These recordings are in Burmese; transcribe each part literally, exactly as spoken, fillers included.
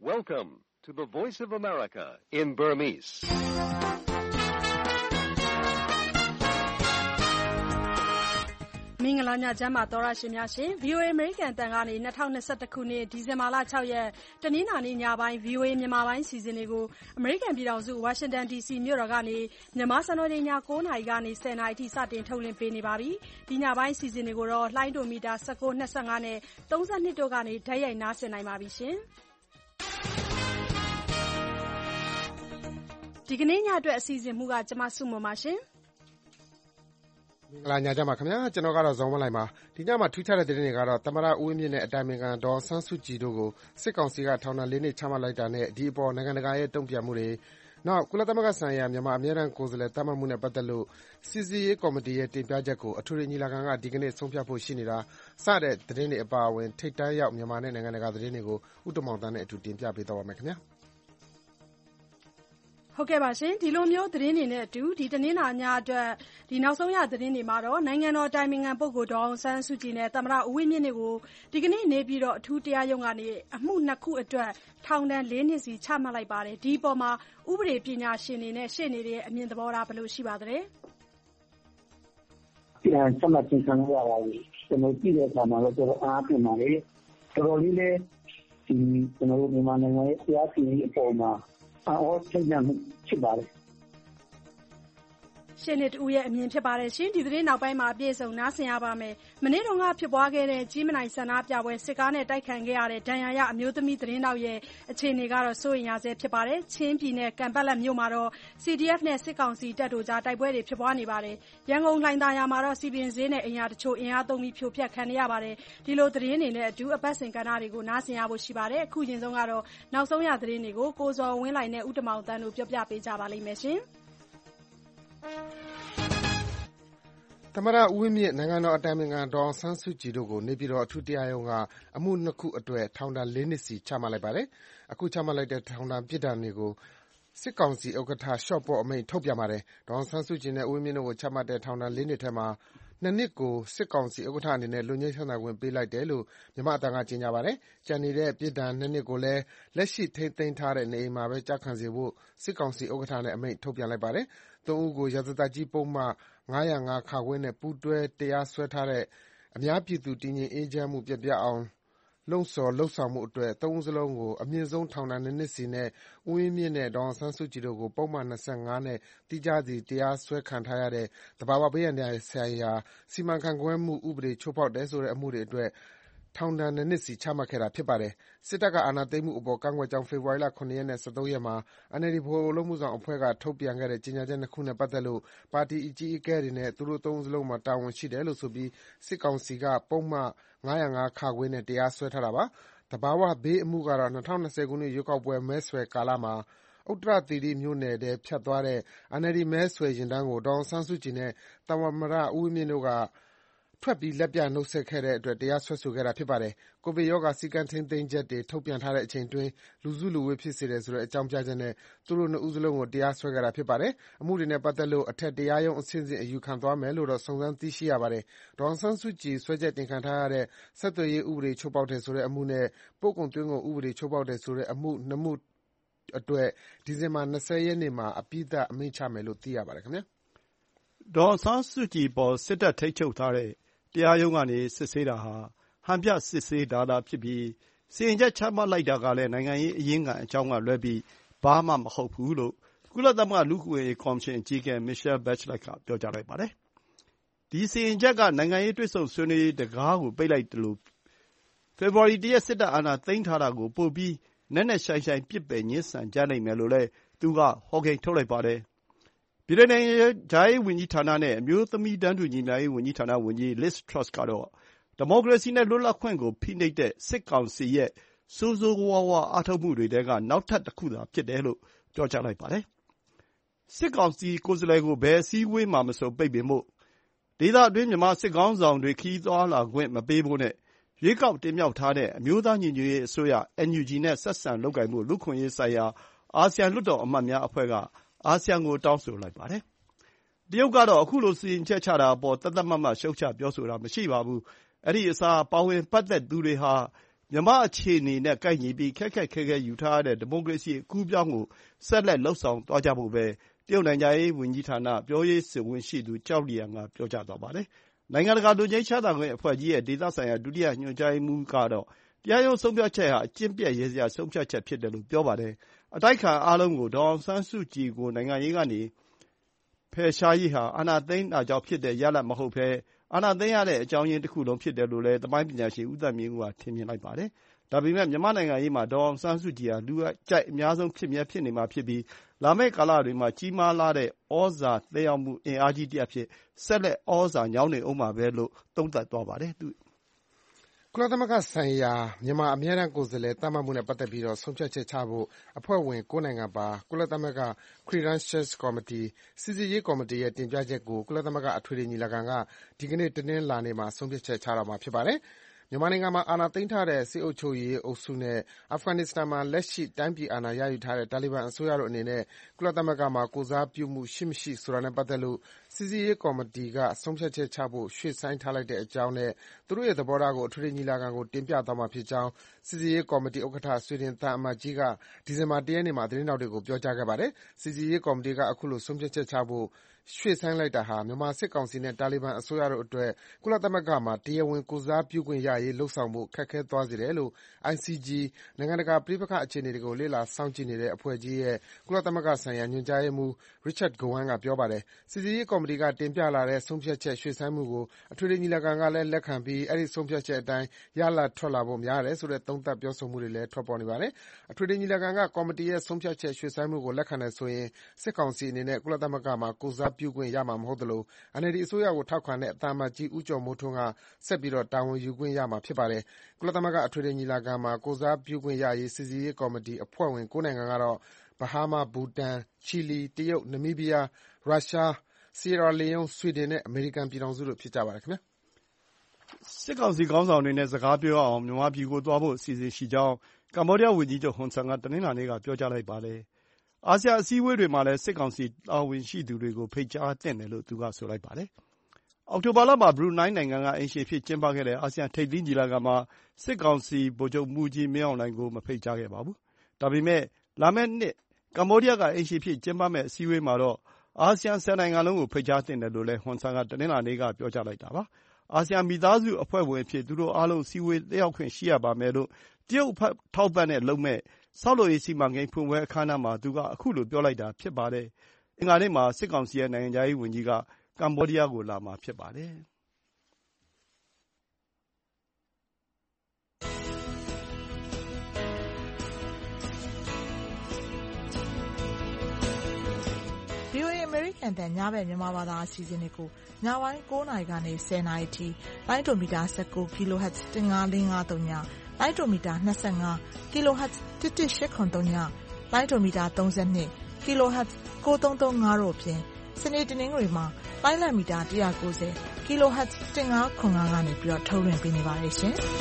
Welcome to the Voice of America in Burmese. ။မင်္ဂလာညချမ်းပါသောရရှင်များရှင် ဗီအိုအေ American တန်ကနေ၂၀၂၁ခုနှစ်ဒီဇင်ဘာလ၆ရက်တနင်္လာနေ့ညပိုင်း ဗီအိုအေ မြန်မာပိုင်းစီစဉ်တွေကို American ပြည်ထောင်စု Washington ဒီ စီ မြို့တော်ကနေမြန်မာစံတော်ချိန်ည၉နာရီကနေ၁၀နာရီအထိစတင်ထုတ်လွှင့်ပေးနေပါပြီ။ဒီညပိုင်းစီစဉ်တွေကိုတော့လှိုင်းဒိုမီတာ၁၉ ၂၅နဲ့၃၂တို့ကနေဓာတ်ရိုက်နားဆင်နိုင်ပါပြီရှင်။ဒီကနေ့ညအတွက်အစီအစဉ်မှုကကျမစုမွန်ပါရှင်။မင်္ဂလာညချမ်းပါခင်ဗျာကျွန်တော်ကတော့ဇော်ဝင်းလိုက်ပါဒီညမှာထူးခြားတဲ့သတင်းတွေကတော့သမ္မတဦးဝင်းမြင့်နဲ့အတိုင်ပင်ခံဒေါ်ဆန်းစုကြည်တို့ကိုစစ်ကောင်စီကထောင်ဒဏ်လေးနှစ်ချမှတ်လိုက်တာနဲ့ဒီအပေါ်နိုင်ငံတကာရဲ့တုံ့ပြန်မှုတွေနောက်ကုလသမဂ္ဂဆိုင်ရာမြန်မာအမြဲတမ်းကိုယ်စားလှယ်တမတ်မှုနဲ့ပတ်သက်လို့စီစီရေးကော်မတီရဲ့တင်ပြချက်ကိုအထူးညီလာခံကဒီကနေ့ဆုံးဖြတ်ဖို့ရှိနေတာစတဲ့သတင်းတွေအပါအဝင်ထိပ်တန်းရောက်မြန်မာနဲ့နိုင်ငံတကာသတင်းတွေကိုဥတ္တမောင်တန်းနဲ့အတူတင်ပြပေးသွားပါမယ်ခင်ဗျာဟုတ်ကဲ့ပါရှင်ဒီလိုမျိုးသတင်းတွေနဲ့အတူဒီတနင်္လာညအတွက်ဒီနောက်ဆုံးရသတင်းတွေမှာတော့နိုင်ငံတော်တိုင်ပင်ခံပုဂ္ဂိုလ်ဒေါ်အောင်ဆန်းစုကြည်နဲ့သမ္မတဦးဝင်းမြင့်တို့ကိုဒီကနေ့နေပြီးတော့အထူးတရားရုံးကနေအမှုနှစ်ခုအတွက်ထောင်ဒဏ်လေးနှစ်စီချမှတ်လိုက်ပါတယ်ဒီအပေါ်မှာဥပဒေပညာရှင်တွေနဲ့ရှေ့နေတွေရဲ့အမြင်သဘောထားဘယ်လိုရှိပါသလဲပြန်ဆက်မှတ်ခြင်းခံရပါပြီကျွန်တော်ကြည့်တဲ့အခါမှာတော့တော်တော်အားပြင်းပါလေတော်တော်လေးလည်းဒီကျွန်တော်တို့မြန်မာနိုင်ငံရဲ့တရားစီရင်ရေးအပေါ်မှာအော်ချိန်မှဖြစ်ပါတယ်ရှင်းနေတူရဲ့အမြင်ဖြစ်ပါတယ်ရှင်ဒီသတင်းနောက်ပိုင်းမှာအပြည့်စုံနားဆင်ရပါမယ်မနေ့တုန်းကဖြစ်ပွားခဲ့တဲ့ကြီးမနိုင်ဆန္ဒပြပွဲစစ်ကားနဲ့တိုက်ခံခဲ့ရတဲ့ဒဏ်ရာရအမျိုးသမီးသတင်းတောက်ရဲ့အခြေအနေကတော့စိုးရိမ်ရဆဲဖြစ်ပါတယ်ချင်းပြည်နယ်ကံပတ်လက်မြို့မှာတော့ စီ ဒီ အက်ဖ် နဲ့စစ်ကောင်စီတပ်တို့ကြားတိုက်ပွဲတွေဖြစ်ပွားနေပါတယ်ရန်ကုန်လှိုင်သာယာမှာတော့စီပင်ဈေးနဲ့အင်အားတချို့အင်အားသုံးပြီးဖြိုဖျက်ခံရပါတယ်ဒီလိုသတင်းတွေနဲ့အတူအပတ်စဉ်ကဏ္ဍတွေကိုနားဆင်ရဖို့ရှိပါတယ်အခုချိန်ဆုံးကတော့နောက်ဆုံးရသတင်းတွေကိုကိုဇော်ဝင်းလိုက်နဲ့ဥတ္တမောင်တန်းတို့ပြောပြပေးကြပါလိမ့်မယ်ရှင်သမ္မတဦးဝင်းမြင့်နိုင်ငံတော်အတိုင်ပင်ခံဒေါ်အောင်ဆန်းစုကြည်တို့ကိုနေပြည်တော်အထူးတရားရုံးကအမှုနှစ်ခုအတွက်ထောင်ဒဏ်လေးနှစ်စီချမှတ်လိုက်ပါတယ်။အခုချမှတ်လိုက်တဲ့ထောင်ဒဏ်ပြစ်ဒဏ်တွေကိုစစ်ကောင်စီဥက္ကဋ္ဌလျှော့ပေါ့အမိန့်ထုတ်ပြန်ပါတယ်။ဒေါ်အောင်ဆန်းစုကြည်နဲ့ဦးဝင်းမြင့်တို့ကိုချမှတ်တဲ့ထောင်ဒဏ်လေးနှစ်ထဲမှာနှစ်နှစ်ကိုစစ်ကောင်စီဥက္ကဋ္ဌအနေနဲ့လွတ်ငြိမ်းချမ်းသာခွင့်ပေးလိုက်တယ်လို့မြန်မာ့အသံကကြေညာပါတယ်။ကျန်နေတဲ့ပြစ်ဒဏ်နှစ်နှစ်ကိုလည်းလက်ရှိထိန်းသိမ်းထားတဲ့နေအိမ်မှာပဲကျခံစေဖို့စစ်ကောင်စီဥက္ကဋ္ဌနဲ့အမိန့်ထုတ်ပြန်လိုက်ပါတယ်။သုံးဦးကိုရာဇသတ်ကြီးပုဒ်မ၅၀၅-ခနဲ့ပူးတွဲတရားစွဲထားတဲ့အများပြည်သူတည်ငြိမ်အေးချမ်းမှုပျက်ပြားအောင်လှုံ့ဆော်လုပ်ဆောင်မှုအတွက်သုံးဦးစလုံးကိုအမြင့်ဆုံးထောင်ဒဏ်နှစ်နှစ်စီနဲ့ဦးဝင်းမြင့်နဲ့ဒေါ်အောင်ဆန်းစုကြည်တို့ကိုပုဒ်မ၂၅နဲ့သီးခြားစီတရားစွဲခံထားရတဲ့သဘာဝဘေးအန္တရာယ်ဆိုင်ရာစီမံခန့်ခွဲမှုဥပဒေချိုးဖောက်တယ်ဆိုတဲ့အမှုတွေအတွက်ထောင်ဒဏ်နှစ်နှစ်စီချမှတ်ခဲ့တာဖြစ်ပါတယ်။စစ်တပ်ကအာဏာသိမ်းမှုအပေါ်ကန့်ကွက်ကြောင်းဖေဖော်ဝါရီလ၇ရက်နဲ့၁၃ရက်မှာ အန် အယ်လ် ဒီ ဗဟိုအလုပ်အမှုဆောင်အဖွဲ့ကထုတ်ပြန်ခဲ့တဲ့ကြေညာချက်နှစ်ခုနဲ့ပတ်သက်လို့ပါတီအကြီးအကဲတွေနဲ့သူတို့သုံးဦးစလုံးမှာတာဝန်ရှိတယ်လို့ဆိုပြီးစစ်ကောင်စီကပုဒ်မ၅၀၅-ခနဲ့တရားစွဲထားတာပါ။သဘာဝဘေးအမှုကတော့၂၀၂၀ခုနှစ်ရွေးကောက်ပွဲမဲဆွယ်ကာလမှာဥတ္တရသီရိမြို့နယ်ထဲဖြတ်သွားတဲ့ အန် အယ်လ် ဒီ မဲဆွယ်ယာဉ်တန်းကိုဒေါ်အောင်ဆန်းစုကြည်နဲ့သမ္မတဦးဝင်းမြင့်တို့ကထွက်ပြီးလက်ပြနှုတ်ဆက်ခဲ့တဲ့အတွက်တရားစွဲဆိုခဲ့တာဖြစ်ပါတယ်။ကိုဗစ်ရောဂါစည်းကမ်းထိန်းသိမ်းချက်တွေထုတ်ပြန်ထားတဲ့အချိန်အတွင်းလူစုလူဝေးဖြစ်စေတယ်ဆိုတဲ့အကြောင်းပြချက်နဲ့သူတို့နှစ်ဦးစလုံးကိုတရားစွဲခဲ့တာဖြစ်ပါတယ်။အမှုတွေနဲ့ပတ်သက်လို့အထက်တရားရုံးအဆင့်ဆင့်အယူခံသွားမယ်လို့တော့စုံစမ်းသိရှိရပါတယ်။ဒေါ်အောင်ဆန်းစုကြည်စွဲချက်တင်ခံထားရတဲ့ဆက်သွယ်ရေးဥပဒေချိုးဖောက်တယ်ဆိုတဲ့အမှုနဲ့ပို့ကုန်သွင်းကုန်ဥပဒေချိုးဖောက်တယ်ဆိုတဲ့အမှုနှစ်မှုအတွက်ဒီဇင်ဘာ၂၀ရက်နေ့မှာအပြီးသတ်အမိန့်ချမယ်လို့သိရပါတယ်ခင်ဗျာ။ဒေါ်အောင်ဆန်းစုကြည်ပေါ်စစ်တပ်ထိန်းချုပ်ထားတဲ့တရားရုံးကနေစစ်ဆေးတာဟာဟန်ပြစစ်ဆေးတာသာဖြစ်ပြီးစီရင်ချက်ချမှတ်လိုက်တာကလည်းနိုင်ငံရေးအရင်းခံအကြောင်းကလွဲပြီးဘာမှမဟုတ်ဘူးလို့ကုလသမဂ္ဂလူ့အခွင့်အရေးကော်မရှင်အကြီးအကဲ Michelle Bachelet ကပြောကြားလိုက်ပါတယ်။ဒီစီရင်ချက်ကနိုင်ငံရေးတွေ့ဆုံဆွေးနွေးရေးတံခါးကိုပိတ်လိုက်သလိုဖေဖော်ဝါရီ၁ရက်စစ်တပ်အာဏာသိမ်းထားတာကိုပိုပြီးနက်နက်ရှိုင်းရှိုင်းပစ်ပယ်ငြင်းဆန်ကြနိုင်မယ်လို့လည်းသူကဟောကိန်းထုတ်လိုက်ပါတယ်။ပြည်ထောင်စုနိုင်ငံခြားရေးဝန်ကြီးဌာနနဲ့အမျိုးသမီးတန်းတူညီမျှရေးဝန်ကြီးဌာနဝန်ကြီး Liz Truss ကတော့ဒီမိုကရေစီနဲ့လွတ်လပ်ခွင့်ကိုဖိနှိပ်တဲ့စစ်ကောင်စီရဲ့ဆိုးဆိုးဝါးဝါးအားထုတ်မှုတွေထဲကနောက်ထပ်တခုသာဖြစ်တယ်လို့ပြောကြားလိုက်ပါတယ်။စစ်ကောင်စီကိုယ်စားလှယ်ကိုဘယ်အစည်းအဝေးမှာမဆိုပိတ်ပင်ဖို့ဒေသအတွင်းမြန်မာစစ်ခေါင်းဆောင်တွေခရီးသွားလာခွင့်မပေးဖို့နဲ့ရွေးကောက်တင်မြှောက်ထားတဲ့အမျိုးသားညီညွတ်ရေးအစိုးရ အန် ယူ ဂျီ နဲ့ဆက်ဆံလုပ်ကိုင်ဖို့လူ့အခွင့်အရေးဆိုင်ရာအာဆီယံလွှတ်တော်အမတ်များအဖွဲ့ကအာဆီယံကိုတောင်းဆိုလိုက်ပါတယ်။တရုတ်ကတော့အခုလိုစီရင်ချက်ချတာအပေါ်သတ်သတ်မှတ်မှတ်ရှုတ်ချပြောဆိုတာမရှိပါဘူး။အဲဒီအစားပါဝင်ပတ်သက်သူတွေဟာမြန်မာ့အခြေအနေနဲ့ကိုက်ညီပြီးခက်ခက်ခဲခဲယူထားရတဲ့ဒီမိုကရေစီအကူးအပြောင်းကိုဆက်လက်လုပ်ဆောင်သွားကြဖို့ပဲတရုတ်နိုင်ငံခြားရေးဝန်ကြီးဌာနပြောရေးဆိုခွင့်ရှိသူကျောက်လီယန်ကပြောကြားသွားပါတယ်။နိုင်ငံတကာလွတ်ငြိမ်းချမ်းသာခွင့်အဖွဲ့ကြီးရဲ့ဒေသဆိုင်ရာဒုတိယညွှန်ကြားရေးမှူးကတော့တရားရုံးဆုံးဖြတ်ချက်ဟာအကျင့်ပျက်ရယ်စရာဆုံးဖြတ်ချက်ဖြစ်တယ်လို့ပြောပါတယ်။အတိုက်အခံအားလုံးကိုဒေါ်အောင်ဆန်းစုကြည်ကိုနိုင်ငံရေးကနေဖယ်ရှားရေးဟာအာဏာသိမ်းတာကြောင့်ဖြစ်တဲ့ရလဒ်မဟုတ်ဘဲအာဏာသိမ်းရတဲ့အကြောင်းရင်းတခုလုံးဖြစ်တယ်လို့လည်းသမိုင်းပညာရှင်ဦးသက်မြင့်ဦးကထင်မြင်လိုက်ပါတယ်။ဒါပေမဲ့မြန်မာ့နိုင်ငံရေးမှာဒေါ်အောင်ဆန်းစုကြည်ဟာလူကြိုက်အများဆုံးဖြစ်မြဲဖြစ်နေမှာဖြစ်ပြီးလာမယ့်ကာလတွေမှာကြီးမားလှတဲ့သြဇာသက်ရောက်မှုအင်အားကြီးတရပ်အဖြစ်ဆက်လက်သြဇာညောင်းနေဦးမှာပဲလို့သုံးသပ်သွားပါတယ်။ကုလသမဂ္ဂဆိုင်ရာမြန်မာအမြဲတမ်းကိုယ်စားလှယ်သတ်မှတ်မှုနဲ့ပတ်သက်ပြီးဆုံးဖြတ်ချက်ချဖို့အဖွဲ့ဝင်၉နိုင်ငံပါကုလသမဂ္ဂ Credentials Committee စိစစ်ရေးကော်မတီရဲ့တင်ပြချက်ကိုကုလသမဂ္ဂအထွေထွေညီလာခံကဒီကနေ့တနင်္လာနေ့မှာဆုံးဖြတ်ချက်ချတော့မှာဖြစ်ပါတယ်။မြန်မာနိုင်ငံမှာအာဏာသိမ်းထားတဲ့စစ်အုပ်ချုပ်ရေးအုပ်စုနဲ့အာဖဂန်နစ္စတန်မှာလက်ရှိတိုင်းပြည်အာဏာရယူထားတဲ့တာလီဘန်အစိုးရတို့အနေနဲ့ကုလသမဂ္ဂမှာကိုယ်စားပြုမှုရှိမရှိဆိုတာနဲ့ပတ်သက်လို့စိစစ်ရေးကော်မတီကဆုံးဖြတ်ချက်ချဖို့ရွှေ့ဆိုင်းထားလိုက်တဲ့အကြောင်းနဲ့သူတို့ရဲ့သဘောထားကိုအထွေထွေညီလာခံကိုတင်ပြသွားမှာဖြစ်ကြောင်းစိစစ်ရေးကော်မတီဥက္ကဋ္ဌဆွေဒင်သံအမတ်ကြီးကဒီဇင်ဘာလ၁ရက်နေ့မှာသတင်းထောက်တွေကိုပြောကြားခဲ့ပါတယ်။စိစစ်ရေးကော်မတီကအခုလိုဆုံးဖြတ်ချက်ချဖို့ရွှေ့ဆိုင်းလိုက်တာဟာမြန်မာစစ်ကောင်စီနဲ့တာလီဘန်အစိုးရတို့အတွက်ကုလသမဂ္ဂမှာတရားဝင်ကိုယ်စားပြုခွင့်ရရေးလုပ်ဆောင်ဖို့ခက်ခဲသွားစေတယ်လို့ အိုင် စီ ဂျီ နိုင်ငံတကာပဋိပက္ခအခြေအနေတွေကိုလေ့လာစောင့်ကြည့်နေတဲ့အဖွဲ့ကြီးရဲ့ကုလသမဂ္ဂဆိုင်ရာညွှန်ကြားရေးမှူး Richard Gowan ကပြောပါတယ်။စိစစ်ရေးကော်မတီကတင်ပြလာတဲ့ဆုံးဖြတ်ချက်ရွှေ့ဆိုင်းမှုကိုအထွေထွေညီလာခံကလည်းလက်ခံပြီးအဲဒီဆုံးဖြတ်ချက်အတိုင်းရလဒ်ထွက်လာဖို့များတယ်ဆိုတဲ့သုံးသပ်ပြောဆိုမှုတွေလည်းထွက်ပေါ်နေပါတယ်။အထွေထွေညီလာခံကကော်မတီရဲ့ဆုံးဖြတ်ချက်ရွှေ့ဆိုင်းမှုကိုလက်ခံတယ်ဆိုရင်စစ်ကောင်စီအနေနဲ့ကုလသမဂ္ဂမှာကိုယ်စားပြုခွင့်ရမှာမဟုတ်သလို အန်အယ်လ်ဒီ အစိုးရကိုထောက်ခံတဲ့သံအမတ်ကြီးဦးကျော်မိုးထွန်းကဆက်ပြီးတာဝန်ယူခွင့်ရမှာဖြစ်ပါတယ်။ကုလသမဂ္ဂအထွေထွေညီလာခံမှာကိုယ်စားပြုခွင့်ရရေးစိစစ်ရေးကော်မတီအဖွဲ့ဝင်၉နိုင်ငံကတော့ဘဟားမား၊ဘူတန်၊ချီလီ၊တရုတ်၊နမီးဘီးယား၊ရုရှား၊ဆီယရာလီယွန်း၊ဆွီဒင်နဲ့အမေရိကန်ပြည်ထောင်စုတို့ဖြစ်ကြပါတယ်ခင်ဗျာ။စစ်ကောင်စီခေါင်းဆောင်တွေနဲ့စကားပြောအောင်မြန်မာပြည်ကိုသွားဖို့အစီအစဉ်ရှိကြောင်းကမ္ဘောဒီးယားဝန်ကြီးချုပ်ဟွန်ဆန်ကတနင်္လာနေ့ကပြောကြားလိုက်ပါတယ်။အာဆီယံအစည်းအဝေးတွေမှာလည်းစစ်ကောင်စီတာဝန်ရှိသူတွေကိုဖိတ်ကြားသင့်တယ်လို့သူကဆိုလိုက်ပါတယ်။အောက်တိုဘာလမှာဘရူနိုင်းနိုင်ငံကအိမ်ရှင်အဖြစ်ကျင်းပခဲ့တဲ့အာဆီယံထိပ်သီးညီလာခံမှာစစ်ကောင်စီဗိုလ်ချုပ်မှူးကြီးမင်းအောင်လှိုင်ကိုမဖိတ်ကြားခဲ့ပါဘူး။ဒါပေမဲ့လာမယ့်နှစ်ကမ္ဘောဒီးယားကအိမ်ရှင်အဖြစ်ကျင်းပမယ့်အစည်းအဝေးမှာတော့အာဆီယံဆယ်နိုင်ငံလုံးကိုဖိတ်ကြားသင့်တယ်လို့လည်းဟွန်ဆန်ကတနင်္လာနေ့ကပြောကြားလိုက်တာပါ။အာဆီယံမိသားစုအဖွဲ့ဝင်အဖြစ်သူတို့အားလုံးအစည်းအဝေးတက်ရောက်ခွင့်ရှိရပါမယ်လို့တရုတ်ထောက်ပံ့တဲ့လုပ်မဲ့ဆောက်လုပ်ရေးစီမံကိန်းဖွင့်ပွဲအခမ်းအနားမှာသူကအခုလိုပြောလိုက်တာဖြစ်ပါတယ်။အင်္ဂါနေ့မှာစစ်ကောင်စီရဲ့နိုင်ငံခြားရေးဝန်ကြီးကကမ္ဘောဒီးယားကိုလာမှာဖြစ်ပါတယ်။ဗွီအိုအေ အမေရိကန်အသံညဘက်မြန်မာဘာသာအစီအစဉ်တွေကိုညပိုင်း၉နာရီကနေ၁၀နာရီထိလိုင်းဒိုမီတာ၁၉ kHz ၁၅၄၅၃ညလိုင်းဒိုမီတာ၂၅ kHz ၁၁၈၇၃ညလိုင်းဒိုမီတာ၃၂ kHz ၉၃၃၅တို့အပြင်စနေတနင်္ဂနွေမှာလိုင်းလံမီတာ၁၉၀ kHz ၁၅၇၅ကနေပြီးတော့ထုတ်လွှင့်ပေးနေပါတယ်ရှင်။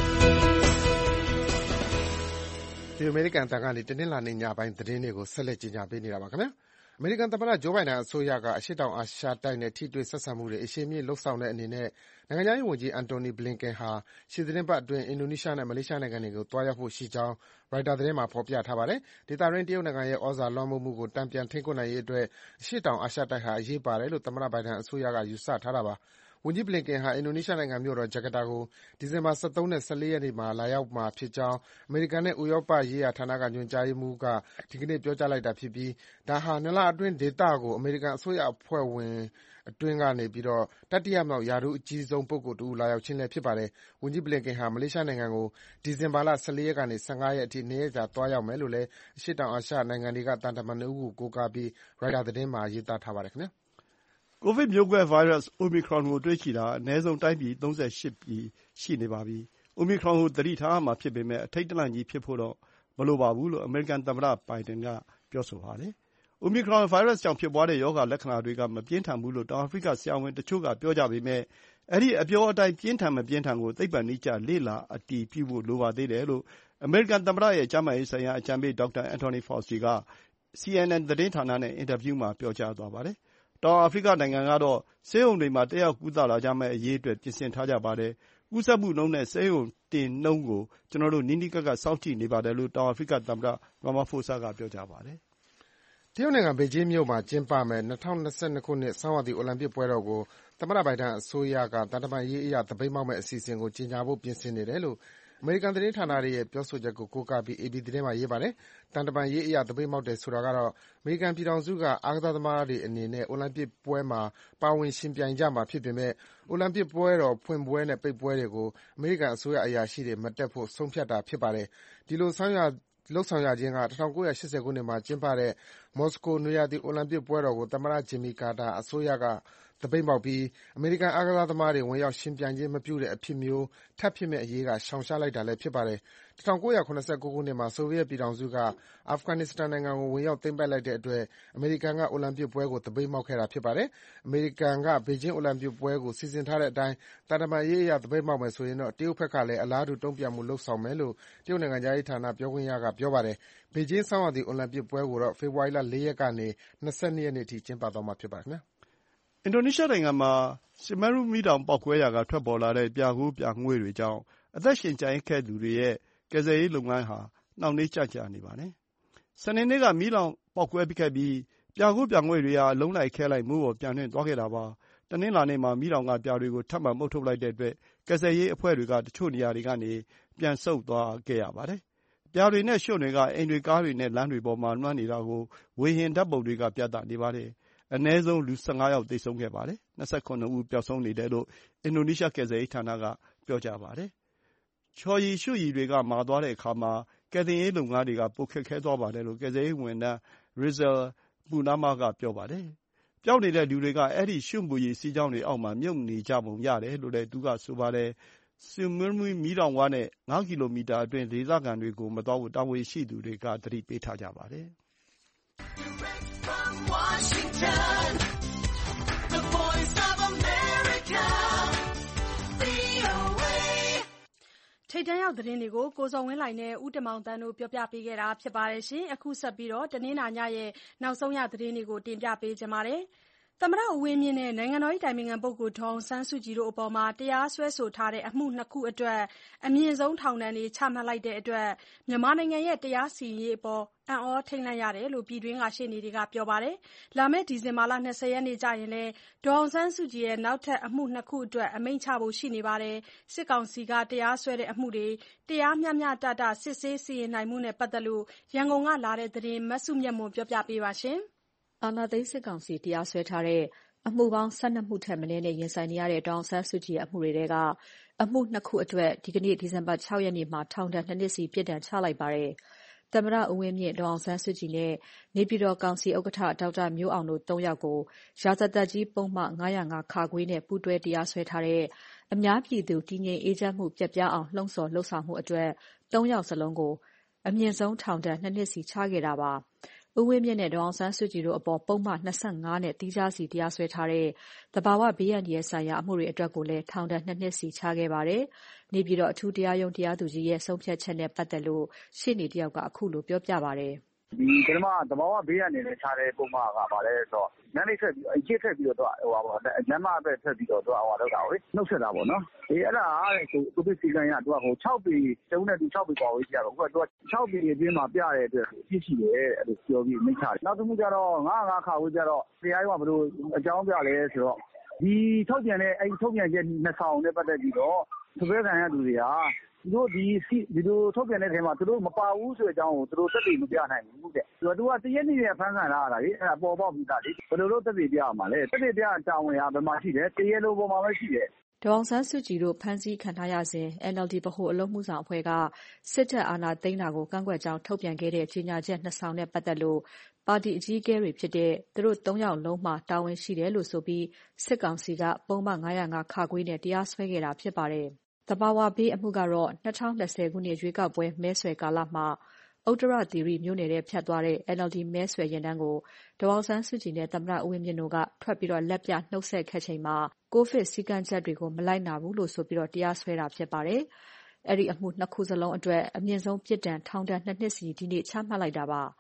ဒီအမေရိကန်တန်ကနေတနင်္လာနေ့ညပိုင်းသတင်းတွေကိုဆက်လက်ကြီးညာပေးနေတာပါခင်ဗျာ။အမေရိကန်သမ္မတဂျိုးဘိုင်ဒန်အစိုးရကအရှေ့တောင်အာရှတိုက်နဲ့ထိတွေ့ဆက်ဆံမှုတွေအရှိန်မြင့်လုပ်ဆောင်တဲ့အနေနဲ့နိုင်ငံခြားရေးဝန်ကြီးအန်တိုနီဘလင်ကန်ဟာရှေ့သီတင်းပတ်အတွင်းအင်ဒိုနီးရှားနဲ့မလေးရှားနိုင်ငံတွေကိုသွားရောက်ဖို့ရှိကြောင်းရိုက်တာသတင်းမှာဖော်ပြထားပါတယ်။ဒေသတွင်းတရုတ်နိုင်ငံရဲ့သြဇာလွှမ်းမိုးမှုကိုတန်ပြန်ထိန်းကွပ်နိုင်ရေးအတွက်အရှေ့တောင်အာရှတိုက်ဟာအရေးပါတယ်လို့သမ္မတဘိုင်ဒန်အစိုးရကယူဆထားတာပါ။ဝန်ကြီးဘလင်ကန်ဟာအင်ဒိုနီးရှားနိုင်ငံမြို့တော်ဂျကာတာကိုဒီဇင်ဘာ၁၃နဲ့၁၄ရက်နေ့မှာလာရောက်မှာဖြစ်ကြောင်းအမေရိကန်နဲ့ဥရောပရေးရာဌာနကညွှန်ကြားရေးမှူးကဒီကနေ့ပြောကြားလိုက်တာဖြစ်ပြီးဒါဟာနှစ်လအတွင်းဒေသကိုအမေရိကန်အစိုးရအဖွဲ့ဝင်အတွင်းကနေတတိယမြောက်ရာထူးအကြီးဆုံးပုဂ္ဂိုလ်တဦးလာရောက်ခြင်းလည်းဖြစ်ပါတယ်။ဝန်ကြီးဘလင်ကန်ဟာမလေးရှားနိုင်ငံကိုဒီဇင်ဘာလ၁၄ရက်ကနေ၁၅ရက်အထိနှစ်ရက်ကြာသွားရောက်မယ်လို့လည်းအရှေ့တောင်အာရှနိုင်ငံတွေကသံတမန်နှစ်ဦးကိုကိုးကားပြီးရိုက်တာသတင်းမှာရေးသားထားပါတယ်ခင်ဗျာ။ကိုဗစ်မျိုးကွဲဗိုင်းရပ်စ် Omicron ကိုတွေ့ရှိတာအနည်းဆုံးတိုင်းပြည်၃၈ပြည်ရှိနေပါပြီ။ Omicron ကိုသတိထားရမှာဖြစ်ပေမဲ့အထိတ်တလန့်ကြီးဖြစ်ဖို့တော့မလိုပါဘူးလို့အမေရိကန်သမ္မတဘိုင်ဒန်ကပြောဆိုပါတယ်။ Omicron ဗိုင်းရပ်စ်ကြောင့်ဖြစ်ပွားတဲ့ရောဂါလက္ခဏာတွေကမပြင်းထန်ဘူးလို့တောင်အာဖရိကဆရာဝန်တချို့ကပြောကြပေမဲ့အဲဒီအပြောအတိုင်းပြင်းထန်မပြင်းထန်ကိုသိပ္ပံနည်းကျလေ့လာအတည်ပြုဖို့လိုပါသေးတယ်လို့အမေရိကန်သမ္မတရဲ့ကျန်းမာရေးဆိုင်ရာအကြံပေးဒေါက်တာအန်တိုနီဖော်စီက စီအန်အန် သတင်းဌာနနဲ့အင်တာဗျူးမှာပြောကြားသွားပါတယ်။ တောင်အာဖရိကနိုင်ငံကတော့ဆေးရုံတွေမှာတက်ရောက်ကုသလာကြမယ့်အရေးအတွက်ပြင်ဆင်ထားကြပါတယ်။ကူးစက်မှုနှုန်းနဲ့ဆေးရုံတင်နှုန်းကိုကျနော်တို့နီးနီးကပ်ကပ်စောင့်ကြည့်နေပါတယ်လို့တောင်အာဖရိကသမ္မတ Ramaphosa ကပြောကြားပါတယ်။တရုတ်နိုင်ငံဘေကျင်းမြို့မှာကျင်းပမယ့်၂၀၂၂ခုနှစ်ဆောင်းရာသီအိုလံပစ်ပွဲတော်ကိုသမ္မတဘိုင်ဒန်အစိုးရကသံတမန်ရေးအရသပိတ်မှောက်မယ့်အစီအစဉ်ကိုကြေညာဖို့ပြင်ဆင်နေတယ်လို့အမေရိကန်သတင်းဌာနတွေရဲ့ပြောဆိုချက်ကိုကိုးကားပြီး အေပီ သတင်းမှာရေးပါတယ်။သံတမန်ရေးအရသပိတ်မှောက်တယ်ဆိုတာကတော့အမေရိကန်ပြည်ထောင်စုကအားကစားသမားတွေအနေနဲ့အိုလံပစ်ပွဲမှာပါဝင်ယှဉ်ပြိုင်ကြမှာဖြစ်ပေမယ့်အိုလံပစ်ပွဲတော်ဖွင့်ပွဲနဲ့ပိတ်ပွဲတွေကိုအမေရိကန်အစိုးရအရာရှိတွေမတက်ဖို့ဆုံးဖြတ်တာဖြစ်ပါတယ်။ဒီလိုဆောင်ရွက်လုပ်ဆောင်ရခြင်းက၁၉၈၀ခုနှစ်မှာကျင်းပတဲ့မော်စကိုနွေရာသီအိုလံပစ်ပွဲတော်ကိုသမ္မတဂျင်မီကာတာအစိုးရကသပိတ်မှောက်ပြီးအမေရိကန်အားကစားသမားတွေဝင်ရောက်ယှဉ်ပြိုင်ခြင်းမပြုတဲ့အဖြစ်မျိုးထပ်ဖြစ်မယ့်အရေးကရှောင်ရှားလိုက်တာလည်းဖြစ်ပါတယ်။၁၉၇၉ခုနှစ်မှာဆိုဗီယက်ပြည်ထောင်စုကအာဖဂန်နစ္စတန်နိုင်ငံကိုဝင်ရောက်သိမ်းပိုက်လိုက်တဲ့အတွက်အမေရိကန်ကအိုလံပစ်ပွဲကိုသပိတ်မှောက်ခဲ့တာဖြစ်ပါတယ်။အမေရိကန်ကဘေကျင်းအိုလံပစ်ပွဲကိုစီစဉ်ထားတဲ့အတိုင်းသံတမန်ရေးအရသပိတ်မှောက်မယ်ဆိုရင်တော့တရုတ်ဘက်ကလည်းအလားတူတုံ့ပြန်မှုလုပ်ဆောင်မယ်လို့တရုတ်နိုင်ငံခြားရေးဌာနပြောခွင့်ရကပြောပါတယ်။ဘေကျင်းဆောင်းရာသီအိုလံပစ်ပွဲကိုတော့ဖေဖော်ဝါရီလလေးရက်ကနေ၂၂ရက်နေ့အထိကျင်းပသွားမှာဖြစ်ပါတယ်ခင်ဗျာ။အင်ဒိုနီးရှားနိုင်ငံမှာဆီမီးရုမီးတောင်ပေါက်ကွဲရာကထွက်ပေါ်လာတဲ့ပြာကူးပြာငွေ့တွေကြောင့်အသက်ရှင်ကျန်ရစ်ခဲ့သူတွေရဲ့ကယ်ဆယ်ရေးလုပ်ငန်းဟာနှောင့်နှေးကြန့်ကြာနေပါတယ်။စနေနေ့ကမီးလောင်ပေါက်ကွဲခဲ့ပြီးပြာကူးပြာငွေ့တွေဟာအလုံးလိုက်ခဲလိုက်မိုးပေါ်ပျံလွင့်သွားခဲ့တာပါ။တနင်္လာနေ့မှာမီးလောင်ကပြာတွေကိုထပ်မံမုတ်ထုတ်လိုက်တဲ့အတွက်ကယ်ဆယ်ရေးအဖွဲ့တွေကတချို့နေရာတွေကနေပြန်ဆုတ်သွားခဲ့ရပါတယ်။ပြာတွေနဲ့ရွှံ့တွေကအိမ်တွေကားတွေနဲ့လမ်းတွေပေါ်မှာလွှမ်းနေတာကိုဝေဟင်ဓာတ်ပုံတွေကပြသနေပါတယ်။အနည်းဆုံးလူ၁၅ယောက်သေဆုံးခဲ့ပါတယ်။၂၇ဦးပျောက်ဆုံးနေတယ်လို့အင်ဒိုနီးရှားကယ်ဆယ်ရေးဌာနကပြောကြားပါတယ်။ချော်ရည်ရွှံ့ရည်တွေကမာသွားတဲ့အခါမှာကယ်တင်ရေးလုပ်ငန်းတွေကပိုခက်ခဲသွားပါတယ်လို့ကယ်ဆယ်ရေးဝန်ထမ်း Rizal Purnama ကပြောပါတယ်။ပျောက်နေတဲ့လူတွေကအဲဒီရွှံ့ပူရည်စီးကြောင်းတွေအောက်မှာမြုပ်နေကြပုံရတယ်လို့လည်းသူကဆိုပါတယ်။ဆီမီးမီးတောင်ဝနဲ့ငါးကီလိုမီတာအတွင်းဒေသခံတွေကိုမသွားဖို့တာဝန်ရှိသူတွေကသတိပေးထားကြပါတယ်။ Washington, the voice of America, ထိပ်တန်းရောက်သတင်းတွေကိုကိုဇော်ဝင်းလှိုင်နဲ့ဦးတင်မောင်သန်းတို့ပြောပြပေးခဲ့တာဖြစ်ပါတယ်။အခုဆက်ပြီးတနင်္လာညရဲ့နောက်ဆုံးရသတင်းတွေကိုတင်ပြပေးချင်ပါတယ်။သမ္မတဦးဝင်းမြင့်နဲ့နိုင်ငံတော်အတိုင်ပင်ခံပုဂ္ဂိုလ်ဒေါ်အောင်ဆန်းစုကြည်တို့အပေါ်တရားစွဲဆိုထားတဲ့အမှုနှစ်ခုအတွက်အမြင့်ဆုံးထောင်ဒဏ်တွေချမှတ်လိုက်တဲ့အတွက်မြန်မာနိုင်ငံရဲ့တရားစီရင်ရေးအပေါ်အံ့ဩထိတ်လန့်ရတယ်လို့ပြည်တွင်းကရှေ့နေတွေကပြောပါတယ်။လာမယ့်ဒီဇင်ဘာလ၂၀ရက်နေ့ကျရင်လည်းဒေါ်အောင်ဆန်းစုကြည်ရဲ့နောက်ထပ်အမှုနှစ်ခုအတွက်အမိန့်ချဖို့ရှိနေပါတယ်။စစ်ကောင်စီကတရားစွဲတဲ့အမှုတွေတရားမျှမျှတတစစ်ဆေးစီရင်နိုင်မှုနဲ့ပတ်သက်လို့ရန်ကုန်ကလာတဲ့သတင်းမစုမြတ်မွန်ပြောပြပေးပါမယ်။အာဏာသိမ်းစစ်ကောင်စီတရားစွဲထားတဲ့အမှုပေါင်း၁၂မှုထက်မနည်းနဲ့ရင်ဆိုင်နေရတဲ့ဒေါ်အောင်ဆန်းစုကြည်ရဲ့အမှုတွေထဲကအမှုနှစ်ခုအတွက်ဒီကနေ့ဒီဇင်ဘာ၆ရက်နေ့မှာထောင်ဒဏ်၂နှစ်စီပြစ်ဒဏ်ချလိုက်ပါတယ်။သမ္မတဦးဝင်းမြင့်ဒေါ်အောင်ဆန်းစုကြည်နဲ့နေပြည်တော်ကောင်စီဥက္ကဋ္ဌဒေါက်တာမျိုးအောင်တို့၃ယောက်ကိုရာဇသတ်ကြီးပုံမှန်၅၀၅ခါခွေးနဲ့ပူးတွဲတရားစွဲထားတဲ့အများပြည်သူတည်ငြိမ်အေးချမ်းမှုပြတ်ပြားအောင်လှုံ့ဆော်လှုပ်ဆောင်မှုအတွက်၃ယောက်စလုံးကိုအမြင့်ဆုံးထောင်ဒဏ်၂နှစ်စီချခဲ့တာပါ။ဦးဝင်းမြင့်နဲ့ဒေါ်အောင်ဆန်းစုကြည်တို့အပေါ်ပုဒ်မ၂၅နဲ့သီးခြားစီတရားစွဲထားတဲ့သဘာဝဘေးအန္တရာယ်ဆိုင်ရာအမှုတွေအတွက်ကိုလည်းထောင်ဒဏ်၂နှစ်စီချခဲ့ပါတယ်။နေပြည်တော်အထူးတရားရုံးတရားသူကြီးရဲ့ဆုံးဖြတ်ချက်နဲ့ပတ်သက်လို့ရှေ့နေတယောက်ကအခုလိုပြောပြပါတယ်။ဒီပထမသဘာဝဘေးအန္တရာယ်နဲ့ခြားတဲ့ပုံမှန်ကပါလဲဆိုတော့နန်းလေးထက်ပြီးအကျစ်ထက်ပြီးတော့ဟိုပါနမ်းမအပဲထက်ပြီးတော့သူကဟိုလောက်တာလေနှုတ်ဆက်တာပေါ့နော်အေးအဲ့ဒါအားတဲ့ကိုကိုပစ်စီကန်ရသူကဟို၆ပေတုံးနဲ့သူ၆ပေကွာဝေးကြတော့အခုကသူက၆ပေအတွင်းမှာပြတဲ့အတွက်ပြည့်ရှိတယ်အဲ့လိုပြောပြီးမိတ်ချတယ်နောက်တစ်မှုကျတော့ငါးငါးခါဝေးကြတော့တရားရုံးကဘယ်လိုအကြောင်းပြလဲဆိုတော့ဒီထုတ်ပြန်တဲ့အဲ့ထုတ်ပြန်ချက်နှစ်ဆောင်နဲ့ပတ်သက်ပြီးတော့သူပဲခံရသူတွေဟာသူတို့ဒီဒီလိုထုတ်ပြန်တဲ့ထဲမှာသူတို့မပါဘူးဆိုတဲ့အကြောင်းကိုသူတို့သက်သေမပြနိုင်ဘူးတဲ့သူကသူကတရက်နေ့ဖမ်းခံလာရတာလေအဲ့ဒါပေါ်ပေါက်ပြီးသားလေဘယ်လိုလုပ်သက်သေပြရမှာလဲသက်သေပြတာဝန်ဟာဘယ်မှာရှိတယ်တရက်လိုပေါ်မှာပဲရှိတယ်ဒေါ်အောင်ဆန်းစုကြည်တို့ဖမ်းဆီးခံထားရစဉ် အန် အယ်လ် ဒီ ဗဟိုအလုပ်မှုဆောင်အဖွဲ့ကစစ်တပ်အာဏာသိမ်းတာကိုကန့်ကွက်ကြောင်းထုတ်ပြန်ခဲ့တဲ့ကြေညာချက်နှစ်ဆောင်နဲ့ပတ်သက်လို့ပါတီအကြီးအကဲတွေဖြစ်တဲ့သူတို့၃ယောက်လုံးမှာတာဝန်ရှိတယ်လို့ဆိုပြီးစစ်ကောင်စီကပုံမှန်၅၀၅ခါခွေးနဲ့တရားစွဲခဲ့တာဖြစ်ပါတယ်။သဘာဝဘေးအမှုကတော့၂၀၂၀ခုနှစ်ရွေးကောက်ပွဲမဲဆွယ်ကာလမှာဥတ္တရသီရိမြို့နယ်ထဲဖြတ်သွားတဲ့ အန် အယ်လ် ဒီ မဲဆွယ်ယာဉ်တန်းကိုဒေါ်အောင်ဆန်းစုကြည်နဲ့သမ္မတဦးဝင်းမြင့်တို့ကထွက်ပြီးလက်ပြနှုတ်ဆက်ခဲ့ချိန်မှာကိုဗစ်စည်းကမ်းချက်တွေကိုမလိုက်နာဘူးလို့ဆိုပြီးတရားစွဲတာဖြစ်ပါတယ်။အဲဒီအမှုနှစ်ခုစလုံးအတွက်အမြင့်ဆုံးပြစ်ဒဏ်ထောင်ဒဏ်၂နှစ်စီဒီနေ့ချမှတ်လိုက်တာပါ။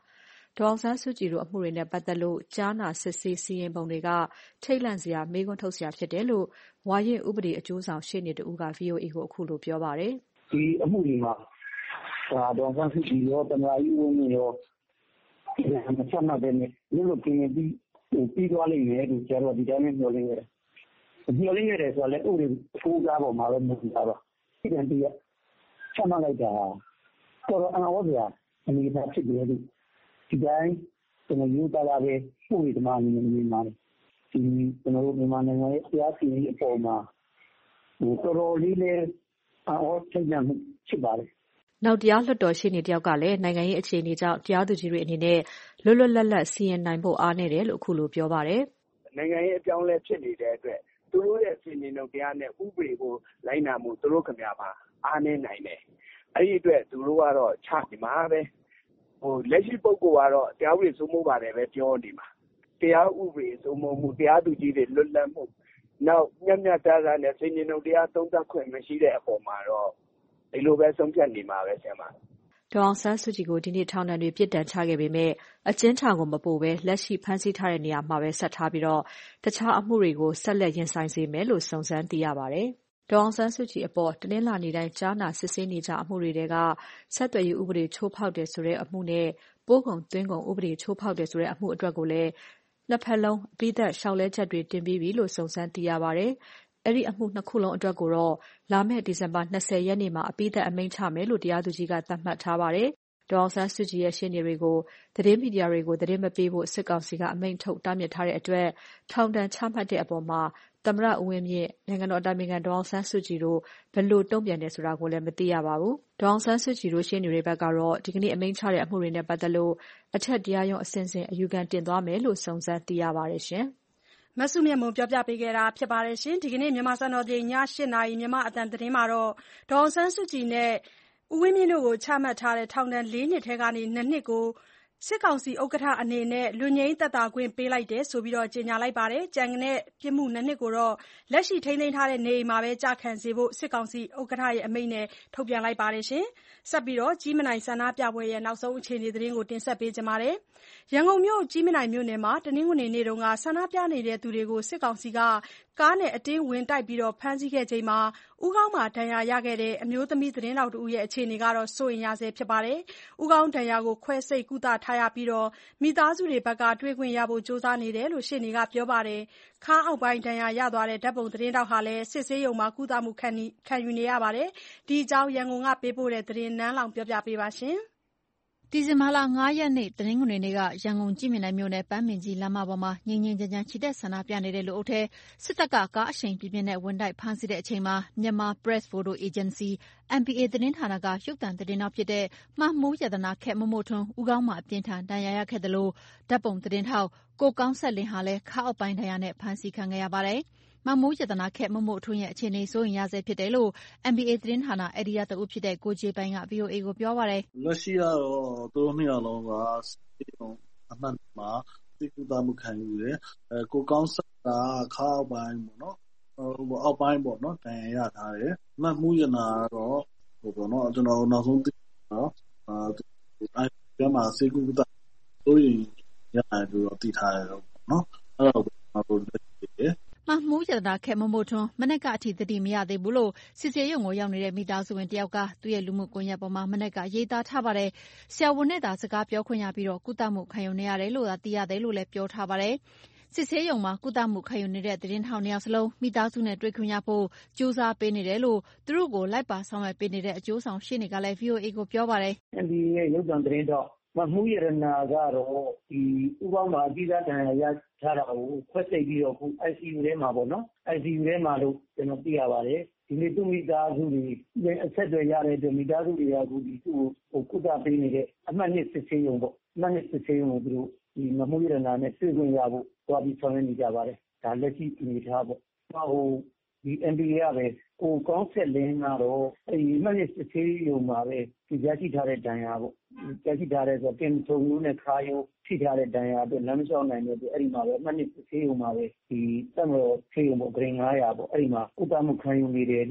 ဒေါ်အောင်ဆန်းစုကြည်တို့အမှုတွေနဲ့ပတ်သက်လို့ကြားနာစစ်ဆေးစီရင်ပုံတွေကထိတ်လန့်စရာမေးခွန်းထုတ်စရာဖြစ်တယ်လို့ဝါရင့်ဥပဒေအကျိုးဆောင်ရှေ့နေတဦးက ဗွီအိုအေကိုအခုလိုပြောပါတယ်။ဒီအမှုတွေမှာဒါဒေါ်အောင်ဆန်းစုကြည်ရောသမ္မတကြီးဦးမြင့်ရောမချမှတ်တဲ့နဲ့ရုပ်လို့ပြင်ပြီးပြီးသွားလိမ့်မယ်လို့ကျတော့ဒီတိုင်းမျှော်လင့်ရတယ်။မျှော်လင့်ရတယ်ဆိုတော့လည်းဥပဒေကိုးကားပေါ်မှာပဲမူတည်တာပါ။ဒီကံတည်းကချမှတ်လိုက်တာတော်တော်အံ့ဩစရာအနေအထားဖြစ်တယ်လို့ဒီတိုင်းကျွန်တော်ယူတာလာပဲဥပဒေသမားအနေနဲ့မြင်ပါတယ်။ဒီကျွန်တော်တို့မြန်မာနိုင်ငံရဲ့တရားစီရင်ရေးအပေါ်မှာဟိုတော်တော်လေးလည်းအံ့ဩထိတ်လန့်မှုဖြစ်ပါတယ်။နောက်တရားလွှတ်တော်ရှေ့နေတယောက်ကလည်းနိုင်ငံရေးအခြေအနေကြောင့်တရားသူကြီးတွေအနေနဲ့လွတ်လွတ်လပ်လပ်စီရင်နိုင်ဖို့အားနည်းတယ်လို့အခုလိုပြောပါတယ်။နိုင်ငံရေးအပြောင်းအလဲဖြစ်နေတဲ့အတွက်သူတို့ရဲ့စီရင်တော်တရားနဲ့ဥပဒေကိုလိုက်နာမှုသူတို့ခင်ဗျာပါအားနည်းနိုင်တယ်။အဲ့ဒီအတွက်သူတို့ကတော့ချနေမှာပဲဟိုလက်ရှိပုဂ္ဂိုလ်ကတော့တရားဥပဒေစိုးမိုးပါတယ်ပဲပြောနေမှာတရားဥပဒေစိုးမိုးမှုတရားသူကြီးတွေလွတ်လပ်မှုနောက်ညံ့ညံ့သားသားနဲ့စီရင်တော်တရားသုံးသပ်ခွင့်မရှိတဲ့အပေါ်မှာတော့ဒီလိုပဲဆုံးဖြတ်နေမှာပဲဆရာမဒေါ်အောင်ဆန်းစုကြည်ကိုဒီနေ့ထောင်ဒဏ်တွေပြစ်ဒဏ်ချခဲ့ပေမဲ့အကျဉ်းထောင်ကိုမပို့ဘဲလက်ရှိဖမ်းဆီးထားတဲ့နေရာမှာပဲဆက်ထားပြီးတော့တခြားအမှုတွေကိုဆက်လက်ရင်ဆိုင်စေမယ်လို့စုံစမ်းသိရပါတယ်။ဒေါ်အောင်ဆန်းစုကြည်အပေါ်တနင်္လာနေ့တိုင်းကြားနာစစ်ဆေးနေကြအမှုတွေကဆက်သွယ်ရေးဥပဒေချိုးဖောက်တယ်ဆိုတဲ့အမှုနဲ့ပို့ကုန်သွင်းကုန်ဥပဒေချိုးဖောက်တယ်ဆိုတဲ့အမှုအတွက်ကိုလည်းနှစ်ဖက်လုံးအပြီးသက်လျှောက်လဲချက်တွေတင်ပြီးပြီလို့စုံစမ်းသိရပါတယ်။အဲ့ဒီအမှုနှစ်ခုလုံးအတွက်ကိုတော့လာမယ့်ဒီဇင်ဘာ၂၀ရက်နေ့မှာအပြီးသက်အမိန့်ချမယ်လို့တရားသူကြီးကသတ်မှတ်ထားပါတယ်။ဒေါ်အောင်ဆန်းစုကြည်ရဲ့ရှေ့နေတွေကိုသတင်းမီဒီယာတွေကိုသတင်းမပေးဖို့စစ်ကောင်စီကအမိန့်ထုတ်တားမြစ်ထားတဲ့အတွက်ထောင်ဒဏ်ချမှတ်တဲ့အပေါ်မှာသမ္မတဦးဝင်းမြင့်နိုင်ငံတော်အတိုင်ပင်ခံဒေါ်အောင်ဆန်းစုကြည်တို့ဘယ်လိုတုံ့ပြန်တယ်ဆိုတာကိုလည်းမသိရပါဘူး။ဒေါ်အောင်ဆန်းစုကြည်တို့ရှေ့နေတွေဘက်ကတော့ဒီကနေ့အမိန့်ချတဲ့အမှုတွေနဲ့ပတ်သက်လို့အထက်တရားရုံးအဆင့်ဆင့်အယူခံတင်သွားမယ်လို့စုံစမ်းသိရပါတယ်ရှင်။မဆုမြတ်မွန်ပြောပြပေးခဲ့တာဖြစ်ပါတယ်ရှင်။ဒီကနေ့မြန်မာစံတော်ချိန်ည၈နာရီမြန်မာအတန်သတင်းမှာတော့ဒေါ်အောင်ဆန်းစုကြည်နဲ့ဦးဝင်းမြင့်တို့ကိုချမှတ်ထားတဲ့ထောင်ဒဏ်၄နှစ်ထဲကနေ၂နှစ်ကိုစစ်ကောင်စီဥက္ကဋ္ဌအနေနဲ့လွတ်ငြိမ်းသက်သာခွင့်ပေးလိုက်တယ်ဆိုပြီးကြေညာလိုက်ပါတယ်။ကျန်တဲ့ပြစ်မှု၂နှစ်ကိုတော့လက်ရှိထိန်းသိမ်းထားတဲ့နေအိမ်မှာပဲကျခံစေဖို့စစ်ကောင်စီဥက္ကဋ္ဌရဲ့အမိန့်နဲ့ထုတ်ပြန်လိုက်ပါတယ်။ဆက်ပြီးတော့ကြည်မနိုင်ဆန္ဒပြပွဲရဲ့နောက်ဆုံးအခြေအနေသတင်းကိုတင်ဆက်ပေးကြပါမယ်။ရန်ကုန်မြို့ကြည်မနိုင်မြို့နယ်မှာတနင်္ဂနွေနေ့ကဆန္ဒပြနေတဲ့သူတွေကိုစစ်ကောင်စီကကားနဲ့အတင်းဝင်တိုက်ပြီးဖမ်းဆီးခဲ့ချိန်မှာဦးခေါင်းမှာဒဏ်ရာရခဲ့တဲ့အမျိုးသမီးသတင်းထောက်တဦးရဲ့အခြေအနေကတော့စိုးရိမ်ရဆဲဖြစ်ပါတယ်။ဦးခေါင်းဒဏ်ရာကိုခွဲစိတ်ကုသထားရပြီးမိသားစုတွေဘက်ကတွေ့ခွင့်ရဖို့ကြိုးစားနေတယ်လို့ရှေ့နေကပြောပါတယ်။ခါးအောက်ပိုင်းဒဏ်ရာရသွားတဲ့ဓာတ်ပုံသတင်းထောက်ဟာလည်းစစ်ဆေးရုံမှာကုသမှုခံယူနေရပါတယ်။ဒီအကြောင်းရန်ကုန်ကပေးပို့တဲ့သတင်းနန်းလောင်ပြောပြပေးပါရှင်။ဒီဇင်ဘာလ၅ရက်နေ့တနင်္ဂနွေနေ့ကရန်ကုန်ကြည်မြင်နိုင်မြို့နယ်ပန်းမင်ကြီးလမ်းမပေါ်မှာငြိမ်းငြိမ်းချမ်းချမ်းချီတက်ဆန္ဒပြနေတဲ့လူအုပ်ထဲစစ်တပ်ကကားအရှိန်ပြင်းပြင်းနဲ့ဝင်တိုက်ဖမ်းဆီးတဲ့အချိန်မှာမြန်မာ Press Photo Agency M P A သတင်းဌာနကရုပ်သံသတင်းနောက်ဖြစ်တဲ့မှတ်မိုးရတနာခက်မမို့ထွန်းဦးခေါင်းမှာအပြင်းထန်ဒဏ်ရာရခဲ့တယ်လို့ဓာတ်ပုံသတင်းထောက်ကိုကောင်းဆက်လင်းဟာလည်းခါအောက်ပိုင်းဒဏ်ရာနဲ့ဖမ်းဆီးခံခဲ့ရပါတယ်။မမိုးရတနာခက်မမို့ထွန်းရဲ့အခြေအနေစိုးရင်ရဆဲဖြစ်တယ်လို့ M P A သတင်းဌာနအယ်ဒီယာတဦးဖြစ်တဲ့ကိုကြေပိုင်က V O A ကိုပြောပါတယ်။လက်ရှိကတော့သူတို့နှစ်ယောက်လုံးကစေုံအမှန်မှာသိကူတာမှုခံယူတယ်။အဲကိုကောင်းဆက်ကခါအောက်ပိုင်းပေါ့နော်။ဟိုအောက်ပိုင်းပေါ့နော်ဒဏ်ရာရထားတယ်။မမိုးရနာကတော့ဟိုပေါ့နော်ကျွန်တော်နောက်ဆုံးသိတော့အာအဲဒီမှာစေကူတာစိုးရင်ရတယ်လို့သိထားတယ်ပေါ့နော်။အဲ့တော့ဟိုလက်ရှိမမိုးရတနာခက်မမို့ထွန်းမနက်ကအထိသတိမရသေးဘူးလို့စစ်စေးရုံကိုရောက်နေတဲ့မိသားစုဝင်တယောက်ကသူ့ရဲ့လူမှုကွန်ရက်ပေါ်မှာမနက်ကရေးသားထားပါတယ်။ဆရာဝန်နဲ့သာစကားပြောခွင့်ရပြီးတော့ကုသမှုခံယူနေရတယ်လို့သာသိရတယ်လို့လည်းပြောထားပါတယ်။စစ်ဆေးရုံမှာကုသမှုခံယူနေတဲ့သတင်းထောက်နှစ်ယောက်စလုံးမိသားစုနဲ့တွေ့ခွင့်ရဖို့ကြိုးစားပေးနေတယ်လို့သူတို့ကိုလိုက်ပါဆောင်ရွက်ပေးနေတဲ့အကျိုးဆောင်ရှေ့နေကလည်း V O A ကိုပြောပါတယ်။ M P A ရဲ့ရုပ်သံသတင်းထောက်မမှုရတနာကတော့ဒီဥပမာအကြီးစားတန်ရာရထားတာကိုခွဲစိတ်ပြီးတော့ခု I C U ထဲမှာပေါ့နော် I C U ထဲမှာလို့ကျွန်တော်သိရပါတယ်ဒီနေ့သူ့မိသားစုတွေအဆက်အသွယ်ရတဲ့အတွက်မိသားစုတွေကအခုဒီသူ့ကိုကုသပေးနေတဲ့အမှတ်နှစ်စစ်ဆေးရုံပေါ့အမှတ်နှစ်စစ်ဆေးရုံကိုသူတို့ဒီမမှုရတနာနဲ့တွေ့ခွင့်ရဖို့သွားပြီးဆောင်ရွက်နေကြပါတယ်ဒါလက်ရှိအနေထားပေါ့ဟိုဒီ M P A ကပဲကိုကောင်းဆက်လင်းကတော့အဲဒီအမှတ်နှစ်စစ်ဆေးရုံမှာပဲဒီရရှိထားတဲ့ဒဏ်ရာပေါ့ကြာရှိထားတဲ့ဆိုတင်ထုံမျိုးနဲ့ခါယိုထိထားတဲ့ဒဏ်ရာအတွက်လမ်းမလျှောက်နိုင်တဲ့အတွက်အဲ့ဒီမှာပဲအမှတ်နှစ်ဆေးရုံမှာပဲဒီတက်မတော်ဆေးရုံပေါ့ဂရင်၅၀၀ပေါ့အဲ့ဒီမှာဥပမှုခံယူနေတယ်လို့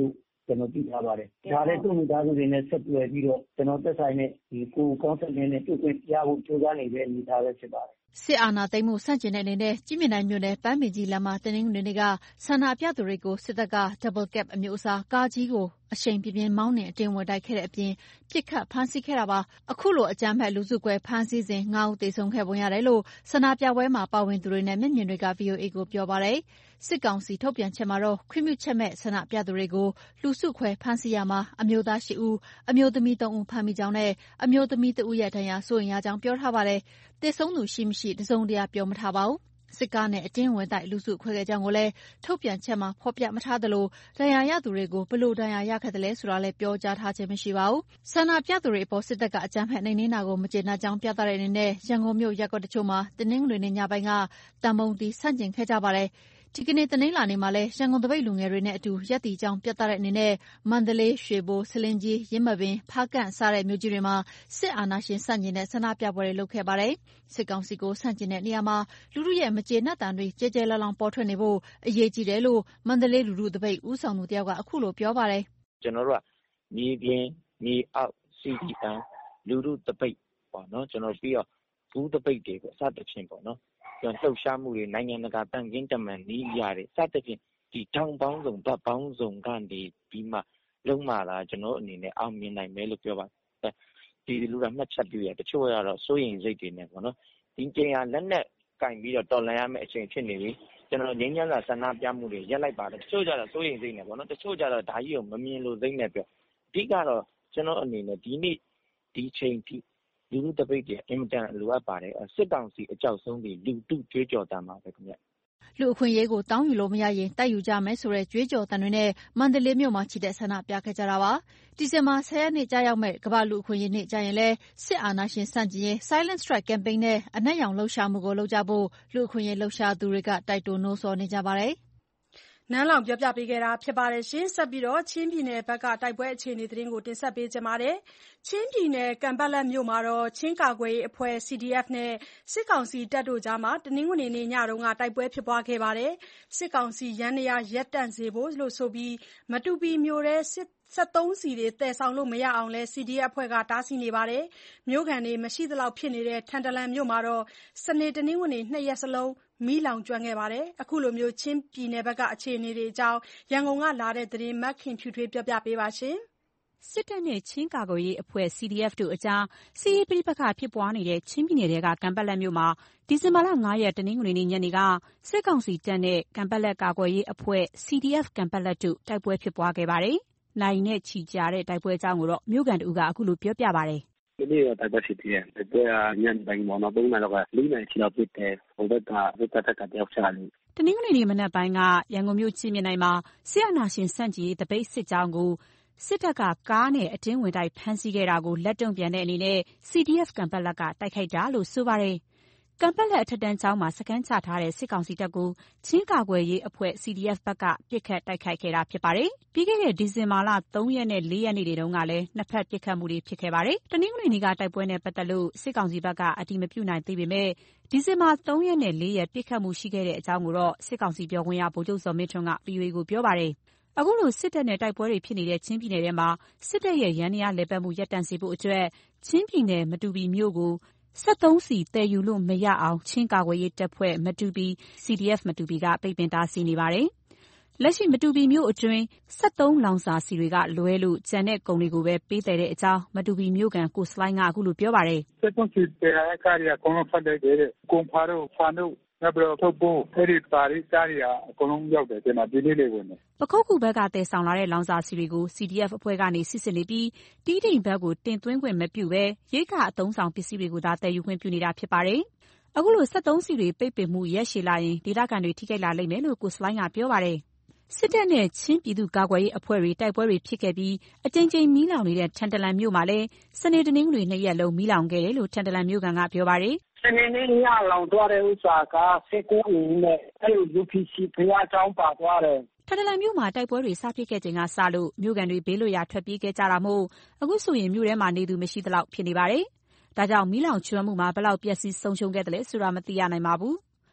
ကျွန်တော်သိထားပါတယ်ဒါလည်းသူ့မိသားစုတွေနဲ့ဆက်သွယ်ပြီးတော့ကျွန်တော်သက်ဆိုင်တဲ့ဒီကိုကောင်းဆက်နေတဲ့တွေ့ခွင့်ရဖို့ကြိုးစားနေတဲ့အနေအထားပဲဖြစ်ပါတယ်စစ်အာဏာသိမ်းမှုဆန့်ကျင်တဲ့အနေနဲ့ကြည်မြင့်တိုင်မြို့နယ်ပန်းပင်ကြီးလမ်းမှာတနင်္ဂနွေနေ့ကဆန္ဒပြသူတွေကိုစစ်တပ်က Double Cab အမျိုးအစားကားကြီးကိုအရှိန်ပြင်းပြင်းမောင်းနှင်အတင်းဝင်တိုက်ခဲ့တဲ့အပြင်ပစ်ခတ်ဖမ်းဆီးခဲ့တာပါ။အခုလိုအကြမ်းဖက်လူစုကွဲဖမ်းဆီးစဉ်ငါးဦးသေဆုံးခဲ့ပုံရတယ်လို့ဆန္ဒပြပွဲမှာပါဝင်သူတွေနဲ့မျက်မြင်တွေက ဗွီအိုအေကိုပြောပါတယ်။စစ်ကောင်စီထုတ်ပြန်ချက်မှာတော့ခွင့်ပြုချက်မဲ့ဆန္ဒပြသူတွေကိုလူစုခွဲဖမ်းဆီးရမှာအမျိုးသား၈ဦးအမျိုးသမီး၃ဦးဖမ်းမိကြောင်းနဲ့အမျိုးသမီးတစ်ဦးရဲ့ဒဏ်ရာစိုးရိမ်ရကြောင်းပြောထားပါတယ်။သေဆုံးသူရှိမရှိတစုံတရာပြောမထားပါဘူး။စစ်ကားနဲ့အတင်းဝင်တိုက်လူစုခွဲခဲ့ကြောင်းကိုလည်းထုတ်ပြန်ချက်မှာဖော်ပြမထားသလိုဒဏ်ရာရသူတွေကိုဘယ်လိုဒဏ်ရာရခဲ့တယ်လဲဆိုတာလည်းပြောကြားထားခြင်းမရှိပါဘူး။ဆန္ဒပြသူတွေအပေါ်စစ်တပ်ကအကြမ်းဖက်နှိမ်နင်းတာကိုမကျေနပ်ကြောင်းပြသတဲ့အနေနဲ့ရန်ကုန်မြို့ရပ်ကွက်တချို့မှာတနင်္ဂနွေနေ့ညပိုင်းကတံပုံးတီးဆန့်ကျင်ခဲ့ကြပါတယ်။ဒီကနေ့တနင်္လာနေ့မှာလည်းရန်ကုန်တပိတ်လူငယ်တွေနဲ့အတူရပ်တည်ကြောင်းပြသတဲ့အနေနဲ့မန္တလေး၊ရွှေဘို၊ဆားလင်းကြီး၊ယင်းမာပင်၊ဖားကန့်စတဲ့မြို့ကြီးတွေမှာစစ်အာဏာရှင်ဆန့်ကျင်တဲ့ဆန္ဒပြပွဲတွေလုပ်ခဲ့ပါတယ်။စစ်ကောင်စီကိုဆန့်ကျင်တဲ့နေရာမှာလူထုရဲ့မကျေနပ်သံတွေကြဲကြဲလောင်လောင်ပေါ်ထွက်နေဖို့အရေးကြီးတယ်လို့မန္တလေးလူထုတပိတ်ဦးဆောင်သူတယောက်ကအခုလိုပြောပါတယ်။ကျွန်တော်တို့ကမြေပြင်မြေအောက် စီ ဒီ အမ် လူထုတပိတ်ပေါ့နော်ကျွန်တော်ပြီးတော့ဘူးတပိတ်တွေပေါ့စသဖြင့်ပေါ့နော်ကျွန်တော်လှုပ်ရှားမှုတွေနိုင်ငံတကာတန်ခင်းတမန်နီးရတွေစသဖြင့်ဒီထောင်ပေါင်းစုံဗတ်ပေါင်းစုံကနေပြီးမှလုံးမာလာကျွန်တော်အနေနဲ့အောင်မြင်နိုင်မယ်လို့ပြောပါတယ်ဒီလူကမှတ်ချက်ပြရတချို့ကတော့စိုးရိမ်စိတ်တွေနဲ့ပေါ့နော်ဒီချိန်ဟာလက်နဲ့ကင်ပြီးတော့တော်လှန်ရမယ့်အချိန်ဖြစ်နေပြီကျွန်တော်ငြိမ်းချမ်းသာဆန္ဒပြမှုတွေရက်လိုက်ပါတယ်တချို့ကြတော့စိုးရိမ်စိတ်နဲ့ပေါ့နော်တချို့ကြတော့ဓာကြီးကိုမမြင်လို့စိတ်နဲ့ပြောအဓိကတော့ကျွန်တော်အနေနဲ့ဒီနေ့ဒီချိန်ထိလူထုတပိတ်တွေအင်မတန်လိုအပ်ပါတယ်စစ်ကောင်စီအကြောက်ဆုံးပြီးလူတုကြွေးကြော်တမ်းပါပဲခင်ဗျလူအခွင့်အရေးကိုတောင်းယူလို့မရရင်တိုက်ယူကြမယ်ဆိုတဲ့ကြွေးကြော်တမ်းတွေနဲ့မန္တလေးမြို့မှာချီတက်ဆန္ဒပြခဲ့ကြတာပါဒီဇင်ဘာဆယ်ရက်နေ့ကြာရောက်မဲ့ကမ္ဘာလူအခွင့်အရေးနေ့ကြာရင်လဲစစ်အာဏာရှင်စန့်ကျင်ရေး Silent Strike Campaign နဲ့အနက်ရောင်လှုပ်ရှားမှုကိုလုပ်ကြဖို့လူအခွင့်အရေးလှုပ်ရှားသူတွေကတိုက်တွန်းနှိုးဆော်နေကြပါတယ်နန်းလောင်ပြောပြပေးခဲ့တာဖြစ်ပါတယ်ရှင်ဆက်ပြီးတော့ချင်းပြည်နယ်ဘက်ကတိုက်ပွဲအခြေအနေသတင်းကိုတင်ဆက်ပေးကြပါမယ်ချင်းပြည်နယ်ကံပတ်လက်မြို့မှာတော့ချင်းကာကွယ်ရေးအဖွဲ့ စီ ဒီ အက်ဖ် နဲ့စစ်ကောင်စီတပ်တို့ကြားမှာတနင်္ဂနွေနေ့ညတုန်းကတိုက်ပွဲဖြစ်ပွားခဲ့ပါတယ်စစ်ကောင်စီရန်နေရရက်တန့်စေဖို့လို့ဆိုပြီးမတူပီမြို့ရဲစစ်စက်သုံးစီတွေတည်ဆောင်လို့မရအောင်လဲ စီ ဒီ အက်ဖ် အဖွဲ့ကတားဆီးနေပါတယ်မြို့ခံတွေမရှိသလောက်ဖြစ်နေတဲ့ထန်တလန်မြို့မှာတော့စနေတနင်္ဂနွေနှစ်ရက်စလုံးမီးလောင်ကျွမ်းခဲ့ပါတယ်အခုလိုမျိုးချင်းပြည်နယ်ဘက်ကအခြေအနေတွေအကြောင်းရန်ကုန်ကလာတဲ့သတင်းမခင်ဖြူထွေးပြောပြပေးပါရှင်စစ်တပ်နဲ့ချင်းကာကွယ်ရေးအဖွဲ့ စီ ဒီ အက်ဖ် တို့အကြားစစ်ရေးပဋိပက္ခဖြစ်ပွားနေတဲ့ချင်းပြည်နယ်ကကံပတ်လက်မြို့မှာဒီဇင်ဘာလ၅ရက်တနင်္ဂနွေနေ့ညနေကစစ်ကောင်စီတပ်နဲ့ကံပတ်လက်ကာကွယ်ရေးအဖွဲ့ စီ ဒီ အက်ဖ် ကံပတ်လက်တို့တိုက်ပွဲဖြစ်ပွားခဲ့ပါတယ်။နိုင်နဲ့ချီကြတဲ့တိုက်ပွဲအကြောင်းကိုတော့မြို့ကန်တဦးကအခုလိုပြောပြပါတယ်။ဒီနေ့တော့တိုက်ပွဲဖြစ်ပြီးတယ်။တိုက်ပွဲကညနေပိုင်းပေါ်တော့ပုံမှန်တော့လေးနာရီလောက်ဖြစ်တယ်။ဟိုဘက်ကဘက်ကတက်ကတယောက်ချလို့တနင်္ဂနွေနေ့မနက်ပိုင်းကရန်ကုန်မြို့ချင်းမြနိုင်မှာစစ်အာဏာရှင်စန့်ကျင်ရေးတပိတ်စစ်ကြောင်းကိုစစ်တပ်ကကားနဲ့အတင်းဝင်တိုက်ဖမ်းဆီးခဲ့တာကိုလက်တုံ့ပြန်တဲ့အနေနဲ့ စီ ဒီ အက်ဖ် ကံပတ်လက်ကတိုက်ခိုက်တာလို့ဆိုပါတယ်။ကံပတ်လက်အထက်တန်းကျောင်းမှာစခန်းချထားတဲ့စစ်ကောင်စီတပ်ကိုချင်းကာကွယ်ရေးအဖွဲ့ စီ ဒီ အက်ဖ် ဘက်ကပစ်ခတ်တိုက်ခိုက်ခဲ့တာဖြစ်ပါတယ်။ပြီးခဲ့တဲ့ဒီဇင်ဘာလ၃ရက်နဲ့၄ရက်နေ့တွေတုန်းကလည်းနှစ်ဖက်ပစ်ခတ်မှုတွေဖြစ်ခဲ့ပါတယ်။တနင်္ဂနွေနေ့ကတိုက်ပွဲနဲ့ပတ်သက်လို့စစ်ကောင်စီဘက်ကအတည်မပြုနိုင်သေးပေမဲ့ဒီဇင်ဘာ၃ရက်နဲ့၄ရက်ပစ်ခတ်မှုရှိခဲ့တဲ့အကြောင်းကိုတော့စစ်ကောင်စီပြောခွင့်ရဗိုလ်ချုပ်ဇော်မင်းထွန်းက ဗွီအိုအေကိုပြောပါတယ်။အခုလိုစစ်တပ်နဲ့တိုက်ပွဲတွေဖြစ်နေတဲ့ချင်းပြည်နယ်ထဲမှာစစ်တပ်ရဲ့ရန်နေရလဲပတ်မှုရပ်တန့်စေဖို့အတွက်ချင်းပြည်နယ်မတူပီမြို့ကိုစက်သုံးစီတည်ယူလို့မရအောင်ချင်းကာကွယ်ရေးတပ်ဖွဲ့မတူပီ စီ ဒီ အက်ဖ် မတူပီကပိတ်ပင်တားဆီးနေပါတယ်။လက်ရှိမတူပီမြို့အတွင်းစက်သုံးလောင်စာစီတွေကလွဲလို့ကျန်တဲ့ကုန်တွေကိုပဲပေးတယ်တဲ့အကြောင်းမတူပီမြို့ကန်ကိုစလိုင်းကအခုလိုပြောပါတယ်။စက်သုံးစီတဲ့ကားရီအကုန်လုံးဖတ်လိုက်တယ်။ကွန်ဖာတို့ဖာတို့နောက်ပြီးတော့ထုတ်ဖို့အဲ့ဒီပါရီတားရီအကုန်လုံးရောက်တယ်ဒီမှာဒီလေးလေးဝင်တယ်ပခုတ်ကူဘက်ကတည်ဆောင်လာတဲ့လောင်စာစီတွေကို စီ ဒီ အက်ဖ် အဖွဲ့ကနေစစ်စစ်နေပြီးတီးတိမ်ဘက်ကိုတင်သွင်းခွင့်မပြုဘဲရိတ်ကအသုံးဆောင်ပစ္စည်းတွေကိုသာတည်ယူခွင့်ပြုနေတာဖြစ်ပါတယ်။အခုလိုစက်သုံးစီတွေပိတ်ပင်မှုရက်ရှည်လာရင်ဒေသခံတွေထိခိုက်လာလိမ့်မယ်လို့ကိုစလိုင်းကပြောပါတယ်။စစ်တပ်နဲ့ချင်းပြည်သူ့ကာကွယ်ရေးအဖွဲ့တွေတိုက်ပွဲတွေဖြစ်ခဲ့ပြီးအကြိမ်ကြိမ်မီးလောင်နေတဲ့ထန်တလန်မြို့မှာလည်းစနေတနင်္ဂနွေနှစ်ရက်လုံးမီးလောင်ခဲ့တယ်လို့ထန်တလန်မြို့ကန်ကပြောပါတယ်။စနေနေ့ညလောင်သွားတဲ့ဥစ္စာက၁၉ဦးနဲ့အဲ့လို ယူ ပီ စီ ဘုရားကျောင်းပါသွားတယ်။ထန်တလန်မြို့မှာတိုက်ပွဲတွေစဖြစ်ခဲ့ချိန်ကစလို့မြို့ကန်တွေဘေးလွတ်ရာထွက်ပြေးခဲ့ကြတာမို့အခုဆိုရင်မြို့ထဲမှာနေသူမရှိသလောက်ဖြစ်နေပါတယ်။ဒါကြောင့်မီးလောင်ကျွမ်းမှုမှာဘယ်လောက်ပျက်စီးဆုံးရှုံးခဲ့တယ်လဲဆိုတာမသိရနိုင်ပါဘူး။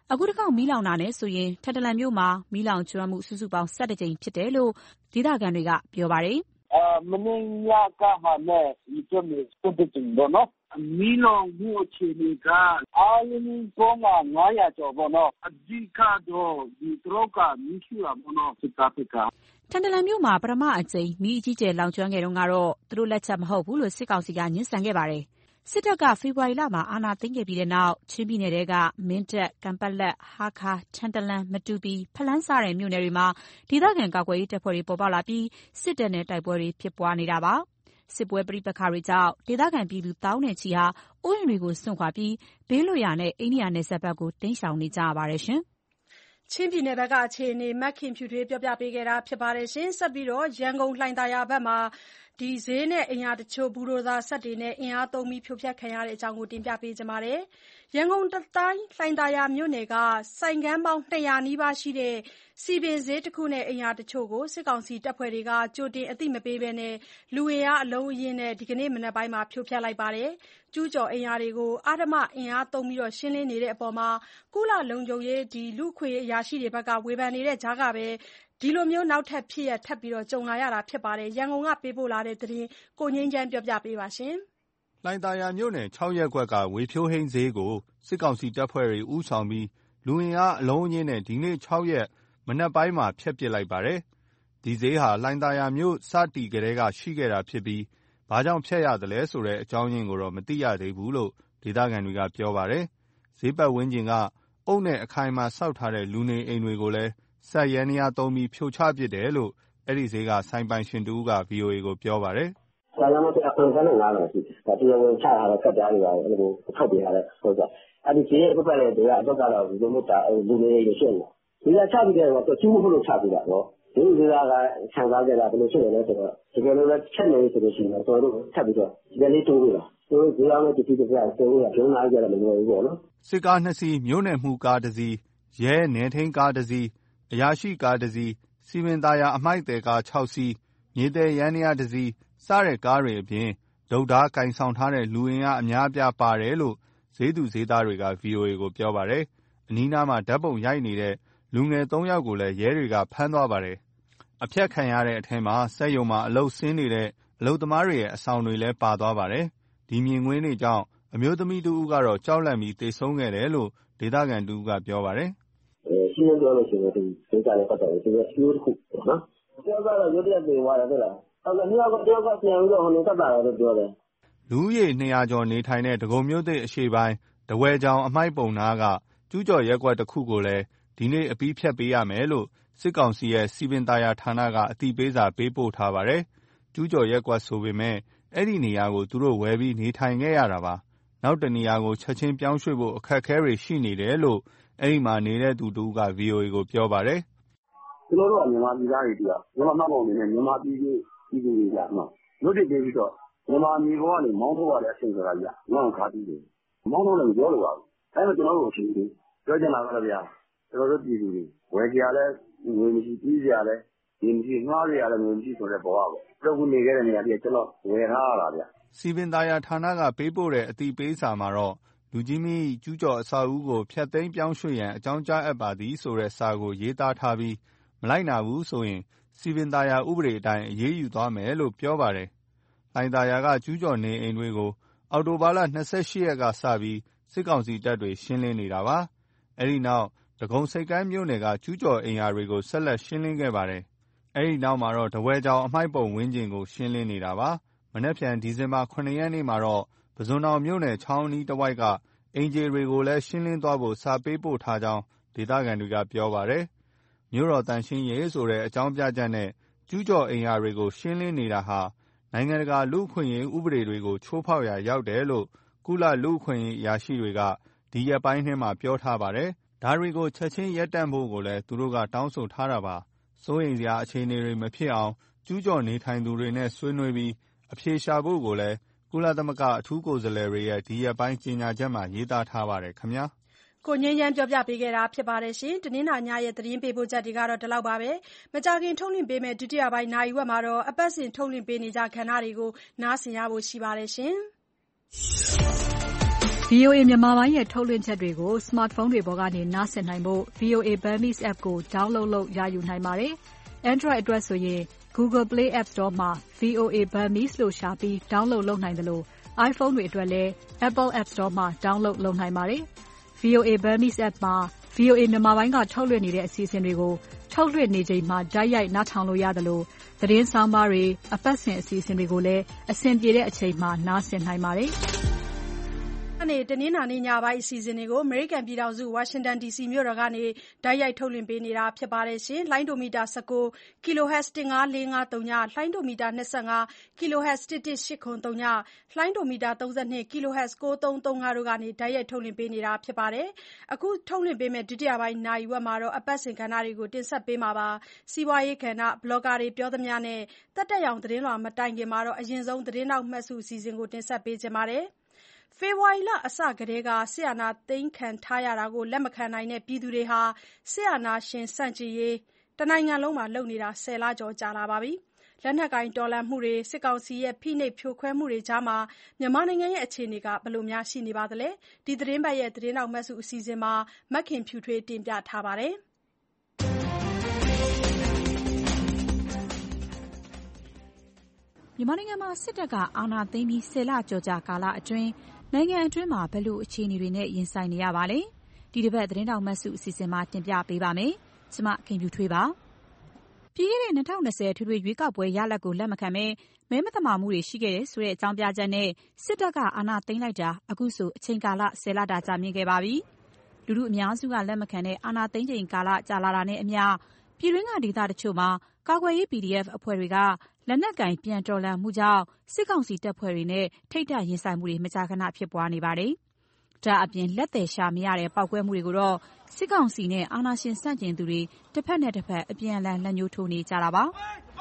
အခုတစ်ခေါက်မီးလောင်တာနဲ့ဆိုရင်ထန်တလန်မြို့မှာမီးလောင်ကျွမ်းမှုစုစုပေါင်း ၁၁ ကြိမ်ဖြစ်တယ်လို့ဒေသခံတွေကပြောပါတယ်မနေ့ညကမှလည်းဒီကျမစတဲ့တင်တော့နော်မီလောင်မှုအခြေအနေကအားလုံးပေါင်းငါးရာကျော်ပေါ့နော်အဓိကတော့ဒီတရောကမီးရှိတာပေါ့နော်စစ်တပ်ကထန်တလန်မြို့မှာပထမအကြိမ်မီးအကြီးကျယ်လောင်ကျွမ်းခဲ့တုန်းကတော့သူတို့လက်ချက်မဟုတ်ဘူးလို့စစ်ကောင်စီကညှဉ်းဆန်ခဲ့ပါတယ်စစ်တပ်ကဖေဖော်ဝါရီလမှာအာဏာသိမ်းခဲ့ပြီးတဲ့နောက်ချင်းပြည်နယ်ထဲကမင်းတပ်၊ကန်ပက်လက်၊ဟားခါး၊ထန်တလန်၊မတူပီ၊ဖလမ်းစတဲ့မြို့နယ်တွေမှာဒေသခံကာကွယ်ရေးတပ်ဖွဲ့တွေပေါ်ပေါက်လာပြီးစစ်တပ်နဲ့တိုက်ပွဲတွေဖြစ်ပွားနေတာပါစစ်ပွဲပဋိပက္ခတွေကြောင့်ဒေသခံပြည်သူသောင်းနဲ့ချီဟာအိုးအိမ်တွေကိုစွန့်ခွာပြီးဘေးလွတ်ရာနဲ့အိန္ဒိယနယ်စပ်ဘက်ကိုတိမ်းရှောင်နေကြရပါတယ်ရှင်ချင်းပြည်နယ်ဘက်ကအခြေအနေမက်ခင်ဖြူထွေးပြောပြပေးခဲ့တာဖြစ်ပါတယ်ရှင်ဆက်ပြီးတော့ရန်ကုန်လှိုင်သာယာဘက်မှာဒီဈေးနဲ့အင်အားတချို့ဘူရိုသာဆက်တွေနဲ့အင်အားသုံးပြီးဖြိုဖျက်ခံရတဲ့အကြောင်းကိုတင်ပြပေးကြပါမယ်။ရန်ကုန်တိုင်းလှိုင်သာယာမြို့နယ်ကဆိုင်ကန်းပေါင်း၂၀၀နီးပါးရှိတဲ့စီပင်ဈေးတစ်ခုနဲ့အင်အားတချို့ကိုစစ်ကောင်စီတပ်ဖွဲ့တွေကကြိုတင်အသိမပေးဘဲနဲ့လူအင်အားအလုံးအရင်းနဲ့ဒီကနေ့မနက်ပိုင်းမှာဖြိုဖျက်လိုက်ပါတယ်။ကျူးကျော်အင်အားတွေကိုအဓမ္မအင်အားသုံးပြီးရှင်းလင်းနေတဲ့အပေါ်မှာကုလလုံခြုံရေးဒီလူခွေအရာရှိတွေဘက်ကဝေဖန်နေတဲ့ကြားကပဲဒီလိုမျိုးနောက်ထပ်ဖြစ်ရထပ်ပြီးတော့ကြုံလာရတာဖြစ်ပါတယ်။ရန်ကုန်ကပေးပို့လာတဲ့သတင်းကိုငင်းချမ်းပြောပြပေးပါရှင်။လှိုင်သာယာမြို့နယ်၆ရပ်ကွက်ကဝေဖြိုးဟင်းဈေးကိုစစ်ကောင်စီတပ်ဖွဲ့တွေဦးဆောင်ပြီးလူအင်အားအလုံးအရင်းနဲ့ဒီနေ့၆ရက်မနက်ပိုင်းမှာဖျက်ပစ်လိုက်ပါတယ်။ဒီဈေးဟာလှိုင်သာယာမြို့စတီကလေးကရှိခဲ့တာဖြစ်ပြီးဘာကြောင့်ဖျက်ရသလဲဆိုတဲ့အကြောင်းရင်းကိုတော့မသိရသေးဘူးလို့ဒေသခံတွေကပြောပါတယ်။ဈေးပတ်ဝန်းကျင်ကအုပ်နဲ့အခိုင်အမာဆောက်ထားတဲ့လူနေအိမ်တွေကိုလည်းဆက်ရဲနေရသုံးပြီးဖြိုချပစ်တယ်လို့အဲ့ဒီဈေးကဆိုင်ပိုင်ရှင်တူက ဗွီအိုအေ ကိုပြောပါတယ်။ဆရာမတို့အခွင့်အရေးနဲ့ငါးလို့ရှိတယ်။တရားဝင်ချထားတဲ့ကတ်ကြားတွေပါအဲ့လိုထုတ်ပြရတဲ့ဟုတ်ကဲ့။အဲ့ဒီဈေးအပတ်လည်းတရားအတော့ကတော့ဒီလိုမျိုးတာလူနေအိမ်တွေရှိနေ။ဒီကချပြီးတဲ့တော့ကျူးမှုလို့ချပြီးတာနော်။ဒီဈေးကခံစားကြတာဘယ်လိုရှိလဲဆိုတော့ဒီကနေ့လည်းချက်နေဆိုလို့ရှိရင်တော့တို့ထပ်ပြီးတော့ဒီကနေ့တိုးလို့လား။တို့ဈေးအောင်နဲ့တတိတပြတိုးလို့ရုံးလာကြတယ်မလို့ဘူးပေါ့နော်။စစ်ကားနှစ်စီးမြို့နယ်မှုကားတစ်စီးရဲနယ်ထိန်ကားတစ်စီးအရာရှိကားတစ်စီးစီမံသားရအမိုက်တယ်ကား၆စီးမြေတယ်ရန်ရတစ်စီးစတဲ့ကားတွေအပြင်ဒုတ်ဓားကင်ဆောင်ထားတဲ့လူအင်အားအများအပြားပါတယ်လို့ဈေးသူဈေးသားတွေက ဗွီအိုအေ ကိုပြောပါတယ်။အနီးနားမှာဓာတ်ပုံရိုက်နေတဲ့လူငယ်၃ယောက်ကိုလည်းရဲတွေကဖမ်းသွားပါတယ်။အဖျက်ခံရတဲ့အထက်မှာစက်ရုံမှာအလုပ်ဆင်းနေတဲ့အလုပ်သမားတွေရဲ့အဆောင်တွေလည်းပါသွားပါတယ်။ဒီမြင်ကွင်းတွေကြောင့်အမျိုးသမီးတူဦးကတော့ကြောက်လန့်ပြီးသေဆုံးခဲ့တယ်လို့ဒေသခံတူဦးကပြောပါတယ်။ရှင်းပြောလို့ရှိရင်ဒီဒေသနဲ့ပတ်သက်ပြီးဒီအမျိုးတစ်ခုပေါ့နော်။ပြောကတော့ရုပ်တရက်တွေသွားတယ်ဟုတ်လား။အဲ့တော့မြောက်ကတယောက်ကပြန်ပြီးတော့ဟိုနေတက်တာလို့ပြောတယ်။လူကြီး၂ရာကျော်နေထိုင်တဲ့ဒဂုံမြို့သစ်အရှေ့ပိုင်းတဝဲချောင်အမိုက်ပုံနာကကျူးကျော်ရက်ကွက်တစ်ခုကိုလည်းဒီနေ့အပြီးဖြတ်ပေးရမယ်လို့စစ်ကောင်စီရဲ့စီပင်သာယာဌာနကအသိပေးစာပေးပို့ထားပါတယ်။ကျူးကျော်ရက်ကွက်ဆိုပေမဲ့အဲ့ဒီနေရာကိုသူတို့ဝယ်ပြီးနေထိုင်ခဲ့ရတာပါ။နောက်တနေရာကိုချက်ချင်းပြောင်းရွှေ့ဖို့အခက်အခဲတွေရှိနေတယ်လို့အဲ့ဒီမှာနေတဲ့သူတူက ဗွီအိုအေ ကိုပြောပါတယ်။ကျွန်တော်တို့ကမြန်မာပြည်သားတွေတူတာမြန်မာမှတ်ပုံနေနဲ့မြန်မာပြည်ကြီးပြည်သူတွေကမှလွတ်တည်ပြီးတော့မြန်မာမျိုးကနေမောင်းထုတ်ရတဲ့အချိန်ဆိုတာကြီးကငေါ့ခါပြီးတယ်မောင်းထုတ်လည်းပြောလို့ပါဘူးအဲ့တော့ကျွန်တော်တို့အချိန်ကြီးပြောချင်တာကတော့ဗျာကျွန်တော်တို့ပြည်သူတွေဝယ်ကြရလဲငွေမရှိပြီးကြရလဲဒီမရှိငှားရရလဲငွေမရှိဆိုတဲ့ဘဝပေါ့ပြုတ်နေခဲ့တဲ့နေရာကြီးကျွန်တော်ဝယ်ထားရတာဗျာစီပင်သာယာဌာနကပေးပို့တဲ့အသိပေးစာမှာတော့လူကြီးမင်းကျူးကျော်အဆောက်အဦကိုဖျက်သိမ်းပြောင်းရွှေ့ရန်အကြောင်းကြားအပ်ပါသည်ဆိုတဲ့စာကိုရေးသားထားပြီးမလိုက်နာဘူးဆိုရင်စီပင်သာယာဥပဒေအတိုင်းအရေးယူသွားမယ်လို့ပြောပါတယ်။လှိုင်သာယာကကျူးကျော်နေအိမ်တွေကိုအောက်တိုဘာလ၂၈ရက်ကစပြီးစစ်ကောင်စီတပ်တွေရှင်းလင်းနေတာပါ။အဲဒီနောက်ဒဂုံဆိပ်ကမ်းမြို့နယ်ကကျူးကျော်အိမ်ယာတွေကိုဆက်လက်ရှင်းလင်းခဲ့ပါတယ်။အဲဒီနောက်မှာတော့တဝဲချောင်အမိုက်ပုံဝင်းကျင်ကိုရှင်းလင်းနေတာပါ။မနက်ဖြန်ဒီဇင်ဘာ၇ရက်နေ့မှာတော့ပုဇွန်တောင်မြို့နယ်ချောင်းအနီးတစ်ဝိုက်ကအင်ဂျီတွေကိုလည်းရှင်းလင်းသွားဖို့စာပေးပို့ထားကြောင်းဒေသခံတွေကပြောပါတယ်။မြို့တော်တန်ရှင်းရေးဆိုတဲ့အကြောင်းပြချက်နဲ့ကျူးကျော်အိမ်ယာတွေကိုရှင်းလင်းနေတာဟာနိုင်ငံတကာလူ့အခွင့်အရေးဥပဒေတွေကိုချိုးဖောက်ရာရောက်တယ်လို့ကုလလူ့အခွင့်အရေးအရာရှိတွေကဒီရက်ပိုင်းထဲမှာပြောထားပါတယ်။ဒါတွေကိုချက်ချင်းရပ်တန့်ဖို့ကိုလည်းသူတို့ကတောင်းဆိုထားတာပါ။စိုးရိမ်စရာအခြေအနေတွေမဖြစ်အောင်ကျူးကျော်နေထိုင်သူတွေနဲ့ဆွေးနွေးပြီးအဖြေရှာဖို့ကိုလည်းကုလသမဂ္ဂအထူးကိုယ်စားလှယ်တွေရဲ့ဒီရက်ပိုင်းကြေညာချက်မှာရေးသားထားပါတယ်ခင်ဗျာကိုငင်းရမ်းပြောပြပေးခဲ့တာဖြစ်ပါတယ်ရှင်။တနင်္လာညရဲ့သတင်းပေးပို့ချက်တွေကတော့ဒီလောက်ပါပဲ။မကြခင်ထုတ်လွှင့်ပေးမယ့်ဒုတိယပိုင်းနာရီဝက်မှာတော့အပတ်စဉ်ထုတ်လွှင့်ပေးနေကြခဏတွေကိုနားဆင်ရဖို့ရှိပါတယ်ရှင်။ဗွီအိုအေ မြန်မာပိုင်းရဲ့ထုတ်လွှင့်ချက်တွေကို smartphone တွေပေါ်ကနေနားဆင်နိုင်ဖို့ ဗွီအိုအေ Burmese app ကို download လုပ်ရယူနိုင်ပါတယ်။ Android အတွက်ဆိုရင် Google Play App Store မှာ ဗွီအိုအေ Burmese လို့ရှာပြီး download လုပ်နိုင်သလို iPhone တွေအတွက်လည်း Apple App Store မှာ download လုပ်နိုင်ပါတယ်။ ဗွီအိုအေ Burmese app မှာ ဗွီအိုအေ မြန်မာပိုင်းကထုတ်လွှင့်နေတဲ့အစီအစဉ်တွေကိုထုတ်လွှင့်နေချိန်မှာတိုက်ရိုက်နားထောင်လို့ရသလို သတင်းဆောင်းပါးတွေ အပတ်စဉ်အစီအစဉ်တွေကိုလည်းအဆင်ပြေတဲ့အချိန်မှာနားဆင်နိုင်ပါတယ်။ကနေတနင်္လာနေ့ညပိုင်းအစီအစဉ်တွေကိုအမေရိကန်ပြည်ထောင်စုဝါရှင်တန်ဒီစီမြို့တော်ကနေတိုက်ရိုက်ထုတ်လွှင့်ပေးနေတာဖြစ်ပါတယ်ရှင်။လိုင်းဒိုမီတာ၁၉ kilohertz တစ်ငါးလေးငါးသုည လှိုင်းဒိုမီတာ၂၅ kilohertz တစ်တစ်ရှစ်ခုနစ်သုည လှိုင်းဒိုမီတာ၃၂ kilohertz ကိုးသုံးသုံးငါတို့ကနေတိုက်ရိုက်ထုတ်လွှင့်ပေးနေတာဖြစ်ပါတယ်။အခုထုတ်လွှင့်ပေးမယ့်ဒုတိယပိုင်းနာရီဝက်မှာတော့အပတ်စဉ်ကဏ္ဍတွေကိုတင်ဆက်ပေးမှာပါ။စီးပွားရေးကဏ္ဍ ဘလော့ဂါတွေပြောသမျှနဲ့တက်တက်ရောင်သတင်းလွှာမတိုင်ခင်မှာတော့အရင်ဆုံးသတင်းနောက်မှတ်စုအစီအစဉ်ကိုတင်ဆက်ပေးခြင်းပါတယ်။ဖေဖော်ဝါရီလအစကတည်းကစစ်အာဏာသိမ်းခံထားရတာကိုလက်မခံနိုင်တဲ့ပြည်သူတွေဟာစစ်အာဏာရှင်ဆန့်ကျင်ရေးတနိုင်ငံလုံးမှာလုပ်နေတာဆယ်လကျော်ကြာလာပါပြီ။လက်နက်ကိုင်တော်လှန်မှုတွေစစ်ကောင်စီရဲ့ဖိနှိပ်ဖြိုခွဲမှုတွေကြားမှာမြန်မာနိုင်ငံရဲ့အခြေအနေကဘယ်လိုများရှိနေပါသလဲ။ဒီသတင်းပတ်ရဲ့သတင်းနောက်မှတ်စုအစီအစဉ်မှာမခင်ဖြူထွေးတင်ပြထားပါတယ်။မြန်မာနိုင်ငံမှာစစ်တပ်ကအာဏာသိမ်းပြီးဆယ်လကျော်ကြာကာလအတွင်းနိုင်ငံအတွင်းမှာဘယ်လိုအခြေအနေတွေနဲ့ရင်ဆိုင်နေရပါလဲ။ဒီတစ်ပတ်သတင်းတောင်မှတ်စုအစီအစဉ်မှာတင်ပြပေးပါမယ်။ကျွန်မခင်ဖြူထွေးပါ။ပြည်ခဲ့တဲ့၂၀၂၀ထွေထွေရွေးကောက်ပွဲရလဒ်ကိုလက်မခံဘဲမဲမသမာမှုတွေရှိခဲ့တယ်ဆိုတဲ့အကြောင်းပြချက်နဲ့စစ်တပ်ကအာဏာသိမ်းလိုက်တာအခုဆိုအချိန်ကာလဆယ်လတာကြာမြင့်ခဲ့ပါပြီ။လူထုအများစုကလက်မခံတဲ့အာဏာသိမ်းချိန်ကာလကြာလာတာနဲ့အမျှပြည်တွင်းကဒေသတချို့မှာကာကွယ်ရေး ပီဒီအက်ဖ် အဖွဲ့တွေကလက်နက်ကင်ပြန်တော်လှန်မှုကြောင့်စစ်ကောင်စီတပ်ဖွဲ့တွေနဲ့ထိပ်တိုက်ရင်ဆိုင်မှုတွေမကြာခဏဖြစ်ပွားနေပါတယ်။ဒါအပြင်လက်သည်ရှာမရတဲ့ပေါက်ကွဲမှုတွေကိုတော့စစ်ကောင်စီနဲ့အာဏာရှင်ဆန့်ကျင်သူတွေတစ်ဖက်နဲ့တစ်ဖက်အပြန်အလှန်လက်ညှိုးထိုးနေကြတာပါ။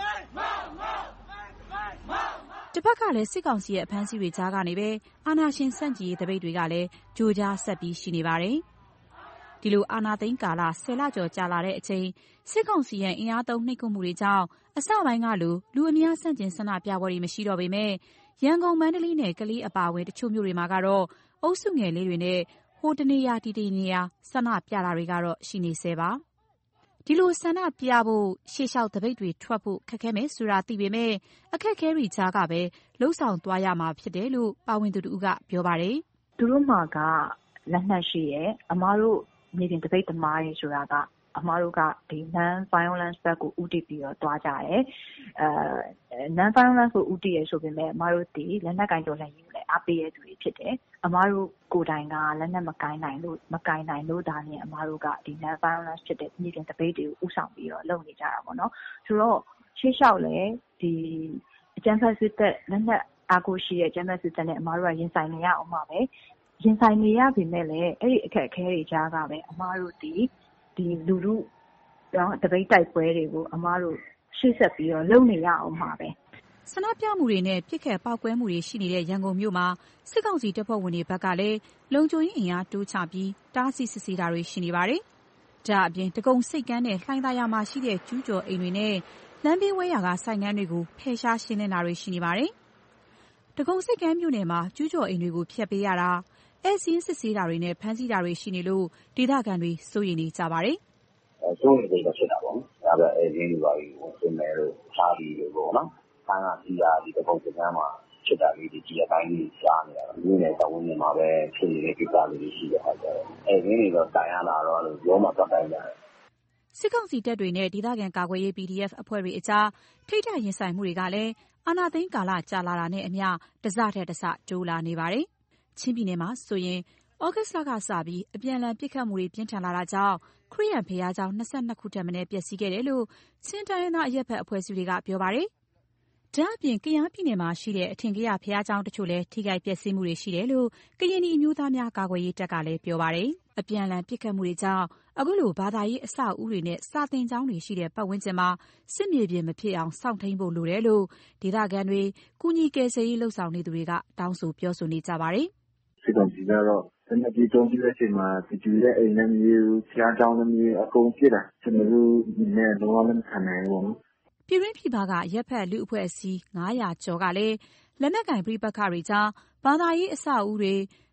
တစ်ဖက်ကလည်းစစ်ကောင်စီရဲ့အဖမ်းဆီးတွေကြားကနေပဲအာဏာရှင်ဆန့်ကျင်ရေးတပိတ်တွေကလည်းကြိုးကြားဆက်ပြီးရှိနေပါတယ်။ဒီလိုအာဏာသိမ်းကာလဆယ်လကျော်ကြာလာတဲ့အချိန်စစ်ကောင်စီရဲ့အင်အားသုံးနှိပ်ကွပ်မှုတွေကြောင့်အစပိုင်းကလိုလူအများဆန့်ကျင်ဆန္ဒပြပွဲတွေမရှိတော့ပေမဲ့ရန်ကုန်မန္တလေးနဲ့ကလေးအပါအဝင်တချို့မြို့တွေမှာကတော့အုပ်စုငယ်လေးတွေနဲ့ဟိုတနေရာဒီတနေရာဆန္ဒပြတာတွေကတော့ရှိနေဆဲပါ။ဒီလိုဆန္ဒပြဖို့ရှေ့လျှောက်တပိတ်တွေထွက်ဖို့ခက်ခဲမယ်ဆိုတာသိပေမဲ့အခက်အခဲတွေကြားကပဲလှုပ်ဆောင်သွားရမှာဖြစ်တယ်လို့ပါဝင်သူတူကပြောပါတယ်။သူတို့မှာကလက်နက်ရှိရဲ့အမားတို့မြေပြင်တပိတ်သမားတွေဆိုတာကအမားတို့ကဒီ non violence ဘက်ကိုဦးတည်ပြီးတော့တွားကြတယ်အဲ non violence ကိုဦးတည်ရဆိုပေမဲ့အမားတို့ဒီလက်နက်ကင်တော်လှန်ရေးကိုလည်းအားပေးရသူတွေဖြစ်တယ်အမားတို့ကိုယ်တိုင်ကလက်နက်မကင်နိုင်လို့မကင်နိုင်လို့ဒါနဲ့အမားတို့ကဒီ non violence ဖြစ်တဲ့မြေပြင်တပိတ်တွေကိုဥဆောင်ပြီးတော့လုပ်နေကြတာပေါ့နော်ဆိုတော့ရှေ့လျှောက်လည်းဒီအကြမ်းဖက်စစ်တပ်လက်နက်အားကိုရှိတဲ့အကြမ်းဖက်စစ်တပ်နဲ့အမားတို့ကရင်ဆိုင်နေရအောင်ပါပဲရင်ဆိုင်နေရပေမဲ့လည်းအဲ့ဒီအခက်အခဲတွေကြားကပဲအမားတို့ဒီဒီလူလူတော့တပိတ်တိုက်ပွဲတွေကိုအမားတို့ရှေ့ဆက်ပြီးတော့လုပ်နေရအောင်ပါပဲဆန္ဒပြမှုတွေနဲ့ပြစ်ခတ်ပောက်ကွဲမှုတွေရှိနေတဲ့ရန်ကုန်မြို့မှာစစ်ကောင်စီတပ်ဖွဲ့ဝင်တွေဘက်ကလည်းလုံခြုံရေးအင်အားတိုးချပြီးတားဆီးစစ်ဆေးတာတွေရှိနေပါတယ်။ဒါအပြင်တကုံစိတ်ကမ်းနဲ့လှိုင်းသာယာမှာရှိတဲ့ကျူးကျော်အိမ်တွေနဲ့လမ်းဘေးဝဲယာကဆိုင်ကန်းတွေကိုဖယ်ရှားရှင်းလင်းတာတွေရှိနေပါတယ်။တကုံစိတ်ကမ်းမြို့နယ်မှာကျူးကျော်အိမ်တွေကိုဖျက်ပေးရတာဧည့်စာရင်းစစ်ဆေးတာတွေနဲ့ဖမ်းဆီးတာတွေရှိနေလို့ဒေသခံတွေစိုးရိမ်နေကြပါတယ်။အဲစိုးရိမ်စိတ်တော့ဖြစ်တာပေါ့နော်။ဒါပဲဧည့်စာရင်းတွေပါပြီးဝင်စင်မယ်လို့ထားပြီးလို့ပေါ့နော်။ဆန်းကစီးတာဒီတကုံစိတ်ကမ်းမှာဖြစ်တာလေးဒီကြီးအတိုင်းကြီးရှားနေတာ။မြို့နယ်တော်ဝင်မှာပဲဖြစ်နေတဲ့ကိစ္စလေးတွေရှိတဲ့အခါကျတော့ဧည့်စာရင်းတွေတော့တိုင်ရလာတော့လို့ရောမှပတ်တိုင်းကြတယ်။စစ်ကောင်စီတပ်တွေနဲ့ဒေသခံကာကွယ်ရေး ပီဒီအက်ဖ် အဖွဲ့တွေအကြားထိပ်တိုက်ရင်ဆိုင်မှုတွေကလည်းအာဏာသိမ်းကာလကြာလာတာနဲ့အမျှတစထက်တစတိုးလာနေပါတယ်။ချင်းပြည်နယ်မှာဆိုရင်ဩဂတ်စ်လကစပြီးအပြန်အလှန်ပစ်ခတ်မှုတွေပြင်းထန်လာတာကြောင့်ခရစ်ယာန်ဘုရားကျောင်း၂၂ခုထက်မနည်းပျက်စီးခဲ့တယ်လို့ချင်းတိုင်းရင်းသားအရပ်ဘက်အဖွဲ့အစည်းတွေကပြောပါတယ်။ဒါ့အပြင်ကယားပြည်နယ်မှာရှိတဲ့အထင်ကရဘုရားကျောင်းတချို့လည်းထိခိုက်ပျက်စီးမှုတွေရှိတယ်လို့ကရင်နီအမျိုးသားများကာကွယ်ရေးတပ်ကလည်းပြောပါတယ်။အပြန်အလှန်ပစ်ခတ်မှုတွေကြောင့်အခုလိုဘာသာရေးအဆောက်အဦတွေနဲ့စာသင်ကျောင်းတွေရှိတဲ့ပတ်ဝန်းကျင်မှာစစ်မြေပြင်မဖြစ်အောင်စောင့်ထိန်ဖို့လိုတယ်လို့ဒေသခံတွေကုညီကယ်ဆယ်ရေးလှုပ်ဆောင်နေသူတွေကတောင်းဆိုပြောဆိုနေကြပါတယ်။စစ်ကောင်စီကတော့တနက်ကြီးတုံးပြီးတဲ့အချိန်မှာဒီကျူတဲ့အိမ်နဲ့မျိုးဖျားကြောင်းနဲ့မျိုးအကုန်ပြစ်တာကျွန်တော်တို့ဒီနေ့တော့လည်းမခံနိုင်ဘူး။ပြည်ရင်းပြည်ပကရက်ဖက်လူအဖွဲ့အစည်းငါးရာကျော်ကလည်းလက်နက်ကင်ပြပခါတွေကြားဘာသာရေးအဆောက်အဦတွေ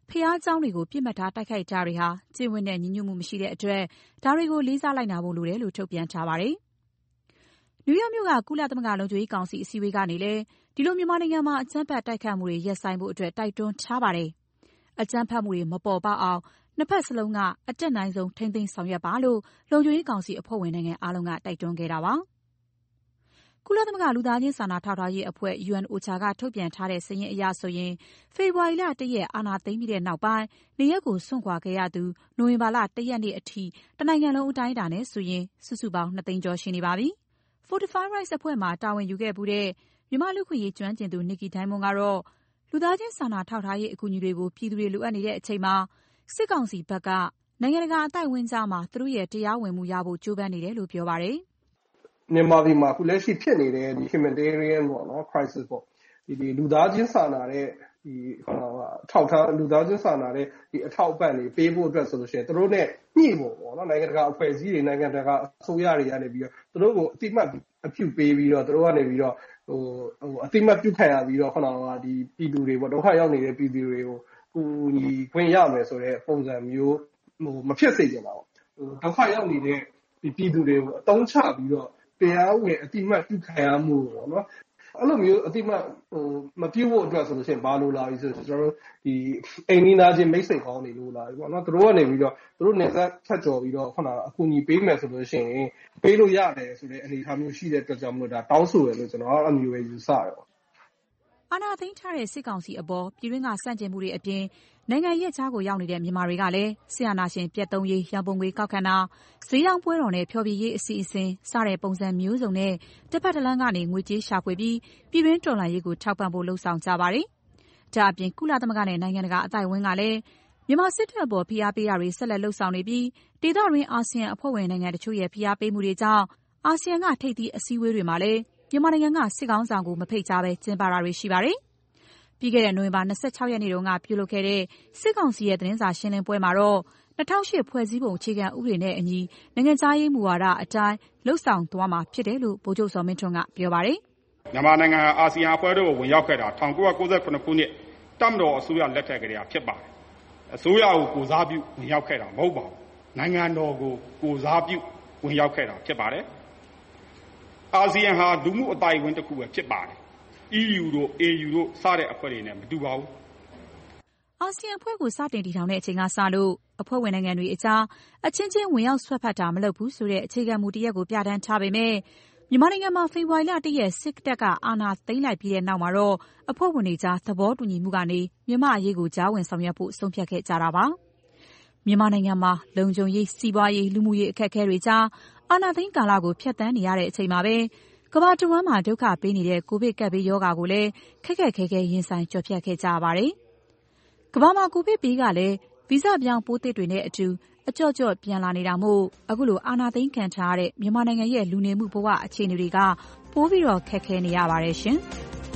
ဘုရားကျောင်းတွေကိုပစ်မှတ်ထားတိုက်ခိုက်တာတွေဟာကျင့်ဝတ်နဲ့ညီညွတ်မှုမရှိတဲ့အတွက်ဒါတွေကိုလေးစားလိုက်နာဖို့လိုတယ်လို့ထုတ်ပြန်ထားပါတယ်။နယူးယောက်မြို့ကကုလသမဂ္ဂလုံခြုံရေးကောင်စီအစည်းအဝေးကနေလည်းဒီလိုမြန်မာနိုင်ငံမှာအကြမ်းဖက်တိုက်ခိုက်မှုတွေရပ်ဆိုင်းဖို့အတွက်တိုက်တွန်းထားပါတယ်။အကြမ်းဖက်မှုတွေမပေါ်ပေါက်အောင်နှစ်ဖက်စလုံးကအတက်နိုင်ဆုံးထိန်းသိမ်းဆောင်ရွက်ပါလို့လုံခြုံရေးကောင်စီအဖွဲ့ဝင်နိုင်ငံအားလုံးကတိုက်တွန်းခဲ့တာပါ။ကုလသမဂ္ဂလူသားချင်းစာနာထောက်ထားရေးအဖွဲ့ ယူအန် အိုချာ ကထုတ်ပြန်ထားတဲ့စာရင်းအရဆိုရင်ဖေဖော်ဝါရီလတရက်အာဏာသိမ်းပြီးတဲ့နောက်ပိုင်းနေရက်ကိုစွန့်ခွာခဲ့ရသူနိုဝင်ဘာလတရက်နေ့အထိတနိုင်ငံလုံးအတိုင်းအတာနဲ့ဆိုရင်စုစုပေါင်းနှစ်သိန်းကျော်ရှိနေပါပြီ။ Fortify Rights အဖွဲ့မှာတာဝန်ယူခဲ့မှုတဲ့မြန်မာလူ့ခွင့်ရေးကျွမ်းကျင်သူ Nikki Diamond ကတော့လူသားချင်းစာနာထောက်ထားရေးအကူအညီတွေကိုပြည်သူတွေလိုအပ်နေတဲ့အချိန်မှာစစ်ကောင်စီဘက်ကနိုင်ငံတကာအသိုက်အဝန်းကြားမှာသူတို့ရဲ့တရားဝင်မှုရဖို့ကြိုးပမ်းနေတယ်လို့ပြောပါတယ်။မြန်မာပြည်မှာအခုလက်ရှိဖြစ်နေတဲ့ဒီ humanitarian ပေါ့နော် crisis ပေါ့ဒီဒီလူသားချင်းစာနာတဲ့ဒီထောက်ထားလူသားချင်းစာနာတဲ့ဒီအထောက်အပံ့တွေပေးဖို့အတွက်ဆိုလို့ရှိရင်တို့နဲ့ညှိဖို့ပေါ့နော်နိုင်ငံတကာအဖွဲ့အစည်းတွေနိုင်ငံတကာအစိုးရတွေကနေပြီးတော့တို့ကိုအတိမတ်အပြုပေးပြီးတော့တို့ကနေပြီးတော့ဟိုဟိုအတိမတ်ပြုခံရပြီးတော့ခဏကဒီပြည်သူတွေပေါ့ဒုက္ခရောက်နေတဲ့ပြည်သူတွေကိုကူညီခွင့်ရမယ်ဆိုတဲ့ပုံစံမျိုးဟိုမဖြစ်စေချင်ပါဘူးဟိုဒုက္ခရောက်နေတဲ့ဒီပြည်သူတွေကိုအတုံးချပြီးတော့တရားဝင်အတိမတ်ပြုခံရမှုပေါ့နော်အဲ့လိုမျိုးအတိမတ်ဟိုမပြုဖို့အတွက်ဆိုလို့ရှိရင်ဘာလို့လာပြီဆိုတော့ကျွန်တော်တို့ဒီအိမ်နီးနားချင်းမိတ်ဆွေကောင်းတွေလို့လာပြီပေါ့နော်တို့ကနေပြီးတော့တို့နေသက်ဖတ်ကြော်ပြီးတော့ခုနအကူအညီပေးမယ်ဆိုလို့ရှိရင်ပေးလို့ရတယ်ဆိုတဲ့အနေအထားမျိုးရှိတဲ့အတွက်ကြောင့်မလို့ဒါတောင်းဆိုရလို့ကျွန်တော်အမျိုးပဲယူဆတယ်ပေါ့အာဏာသိမ်းထားတဲ့စစ်ကောင်စီအပေါ်ပြည်တွင်းကစန့်ကျင်မှုတွေအပြင်နိုင်ငံရဲ့ကြားကိုရောက်နေတဲ့မြန်မာတွေကလည်းဆရာနာရှင်ပြတ်သုံးရေးရန်ပုံငွေကောက်ခံတာဈေးရောင်းပွဲတော်နဲ့ဖျော်ဖြေရေးအစီအစဉ်စတဲ့ပုံစံမျိုးစုံနဲ့တစ်ဖက်တစ်လမ်းကနေငွေကြေးရှာဖွေပြီးပြည်တွင်းတော်လှန်ရေးကိုထောက်ပံ့ဖို့လှုံ့ဆော်ကြပါတယ်။ဒါအပြင်ကုလသမဂ္ဂနဲ့နိုင်ငံတကာအသိုက်အဝန်းကလည်းမြန်မာစစ်တပ်အပေါ်ဖိအားပေးတာတွေဆက်လက်လှုံ့ဆော်နေပြီးဒေသတွင်းအာဆီယံအဖွဲ့ဝင်နိုင်ငံတချို့ရဲ့ဖိအားပေးမှုတွေကြောင့်အာဆီယံကထိပ်သီးအစည်းအဝေးတွေမှာလည်းမြန်မာနိုင်ငံကစစ်ကောင်ဆောင်ကိုမဖိတ်ကြားပဲကျင်းပတာတွေရှိပါတယ်။ပြီးခဲ့တဲ့နိုဝင်ဘာ၂၆ရက်နေ့တုန်းကပြုလုပ်ခဲ့တဲ့စစ်ကောင်စီရဲ့သတင်းစာရှင်းလင်းပွဲမှာတော့၂၀၀၈ဖွဲ့စည်းပုံအခြေခံဥပဒေနဲ့အညီနိုင်ငံခြားရေးမူဝါဒအတိုင်းလှုပ်ဆောင်သွားမှာဖြစ်တယ်လို့ဗိုလ်ချုပ်ဇော်မင်းထွန်းကပြောပါတယ်။မြန်မာနိုင်ငံအာဆီယံအဖွဲ့တို့ကိုဝင်ရောက်ခဲ့တာ၁၉၉၇ခုနှစ်တပ်မတော်အစိုးရလက်ထက်ကတည်းကဖြစ်ပါတယ်။အစိုးရကိုကိုစားပြုဝင်ရောက်ခဲ့တာမဟုတ်ပါဘူး။နိုင်ငံတော်ကိုကိုစားပြုဝင်ရောက်ခဲ့တာဖြစ်ပါတယ်။အာဆီယံဟာလူမှုအသိုက်အဝန်းတစ်ခုပဲဖြစ်ပါတယ်။ အီးယူ တို့ အေယူ တို့စတဲ့အဖွဲ့တွေနဲ့မတူပါဘူး။အာဆီယံအဖွဲ့ကိုစတင်တည်ထောင်တဲ့အချိန်ကစလို့အဖွဲ့ဝင်နိုင်ငံတွေအကြားအချင်းချင်းဝင်ရောက်ဆွတ်ဖက်တာမလုပ်ဘူးဆိုတဲ့အခြေခံမူတရက်ကိုပြဋ္ဌာန်းထားပေမဲ့မြန်မာနိုင်ငံမှာဖေဖော်ဝါရီလတရက်စစ်တပ်ကအာဏာသိမ်းလိုက်ပြီးတဲ့နောက်မှာတော့အဖွဲ့ဝင်တွေကြားသဘောတူညီမှုကနေမြန်မာအရေးကိုကြားဝင်ဆောင်ရွက်ဖို့ဆုံးဖြတ်ခဲ့ကြတာပါ။မြန်မာနိုင်ငံမှာလုံခြုံရေးစီးပွားရေးလူမှုရေးအခက်အခဲတွေကြားအာဏာသိမ်းကာလကိုဖျက်ဆီးနေရတဲ့အချိန်မှာပဲကမ္ဘာတဝန်းမှာဒုက္ခပေးနေတဲ့ကိုဗစ်ကပ်ဘေးရောဂါကိုလည်းခက်ခက်ခဲခဲရင်ဆိုင်ကျော်ဖြတ်ခဲ့ကြရပါတယ်။ကမ္ဘာမှာကိုဗစ်ဘေးကလည်းဗီဇပြောင်းပိုးသစ်တွေနဲ့အတူအကြော့ကြော့ပြန်လာနေတာမို့အခုလိုအာဏာသိမ်းခံထားရတဲ့မြန်မာနိုင်ငံရဲ့လူနေမှုဘဝအခြေအနေတွေကပိုပြီးတော့ခက်ခဲနေရပါတယ်ရှင်။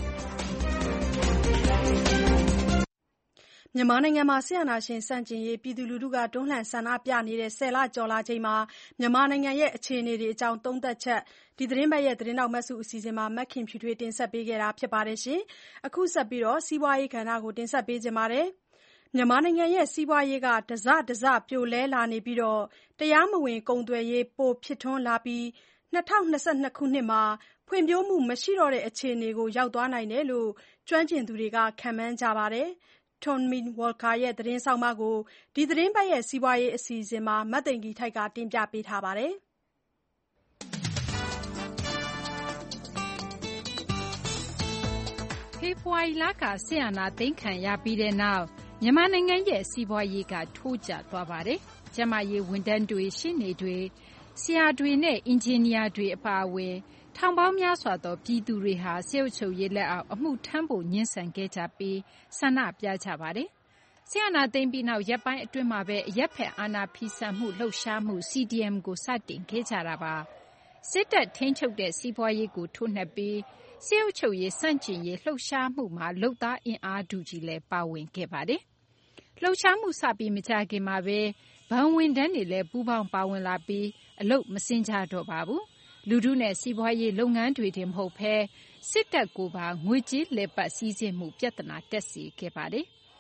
မြန်မာနိုင်ငံမှာစစ်အာဏာရှင်ဆန့်ကျင်ရေးပြည်သူလူထုကတွန်းလှန်ဆန္ဒပြနေတဲ့ဆယ်လကျော်လာချိန်မှာမြန်မာနိုင်ငံရဲ့အခြေအနေတွေအကြောင်းသုံးသပ်ချက်ဒီသတင်းပတ်ရဲ့သတင်းတော်မတ်စုအစီအစဉ်မှာမက်ခင်ဖြူထွေးတင်ဆက်ပေးခဲ့တာဖြစ်ပါတယ်ရှင်။အခုဆက်ပြီးတော့စီးပွားရေးကဏ္ဍကိုတင်ဆက်ပေးကြပါမယ်။မြန်မာနိုင်ငံရဲ့စီးပွားရေးကတစတစပြိုလဲလာနေပြီးတော့တရားမဝင်ကုန်သွယ်ရေးပိုဖြစ်ထွန်းလာပြီး၂၀၂၂ခုနှစ်မှာဖွံ့ဖြိုးမှုမရှိတော့တဲ့အခြေအနေကိုရောက်သွားနိုင်တယ်လို့ကျွမ်းကျင်သူတွေကခန့်မှန်းကြပါတယ်။ Tommy Walker ရဲ့သတင်းဆောင်းပါးကိုဒီသတင်းပတ်ရဲ့စီးပွားရေးအစီအစဉ်မှာမတ်သိင်္ဂီထိုက်ကတင်ပြပေးထားပါတယ်။ဖေဖော်ဝါရီလကစစ်အာဏာသိမ်းခံရပြီးတဲ့နောက်မြန်မာနိုင်ငံရဲ့စီးပွားရေးကထိုးကျသွားပါတယ်။ကျန်းမာရေးဝန်ထမ်းတွေရှင်းနေတွေဆရာတွေနဲ့အင်ဂျင်နီယာတွေအပါအဝင်ထောင်ပေါင်းများစွာသောပြည်သူတွေဟာစစ်အုပ်ချုပ်ရေးလက်အောက်အမှုထမ်းဖို့ညှဉ်းဆန်ခဲ့ကြပြီးဆန္ဒပြကြပါတယ်။စစ်အာဏာသိမ်းပြီးနောက်ရက်ပိုင်းအတွင်းမှာပဲအရက်ဖက်အာဏာဖီဆန်မှုလှုပ်ရှားမှု စီ ဒီ အမ် ကိုစတင်ခဲ့ကြတာပါ။စစ်တပ်ထိန်းချုပ်တဲ့စီးပွားရေးကိုထိုးနှက်ပြီးစစ်အုပ်ချုပ်ရေးစန့်ကျင်ရေးလှုပ်ရှားမှုမှာလုပ်သားအင်အားစုကြီးလည်းပါဝင်ခဲ့ပါတယ်။လှုပ်ရှားမှုစပြီးမကြာခင်မှာပဲဘဏ်ဝန်ထမ်းတွေလည်းပူးပေါင်းပါဝင်လာပြီးအလုပ်မဆင်းကြတော့ပါဘူး။လူထုနဲ့စီးပွားရေးလုပ်ငန်းတွေတင်မဟုတ်ဘဲစစ်တပ်ကိုပါငွေကြေးလည်ပတ်စည်းစိမ်မှုပြဿနာတက်စေခဲ့ပါတယ်။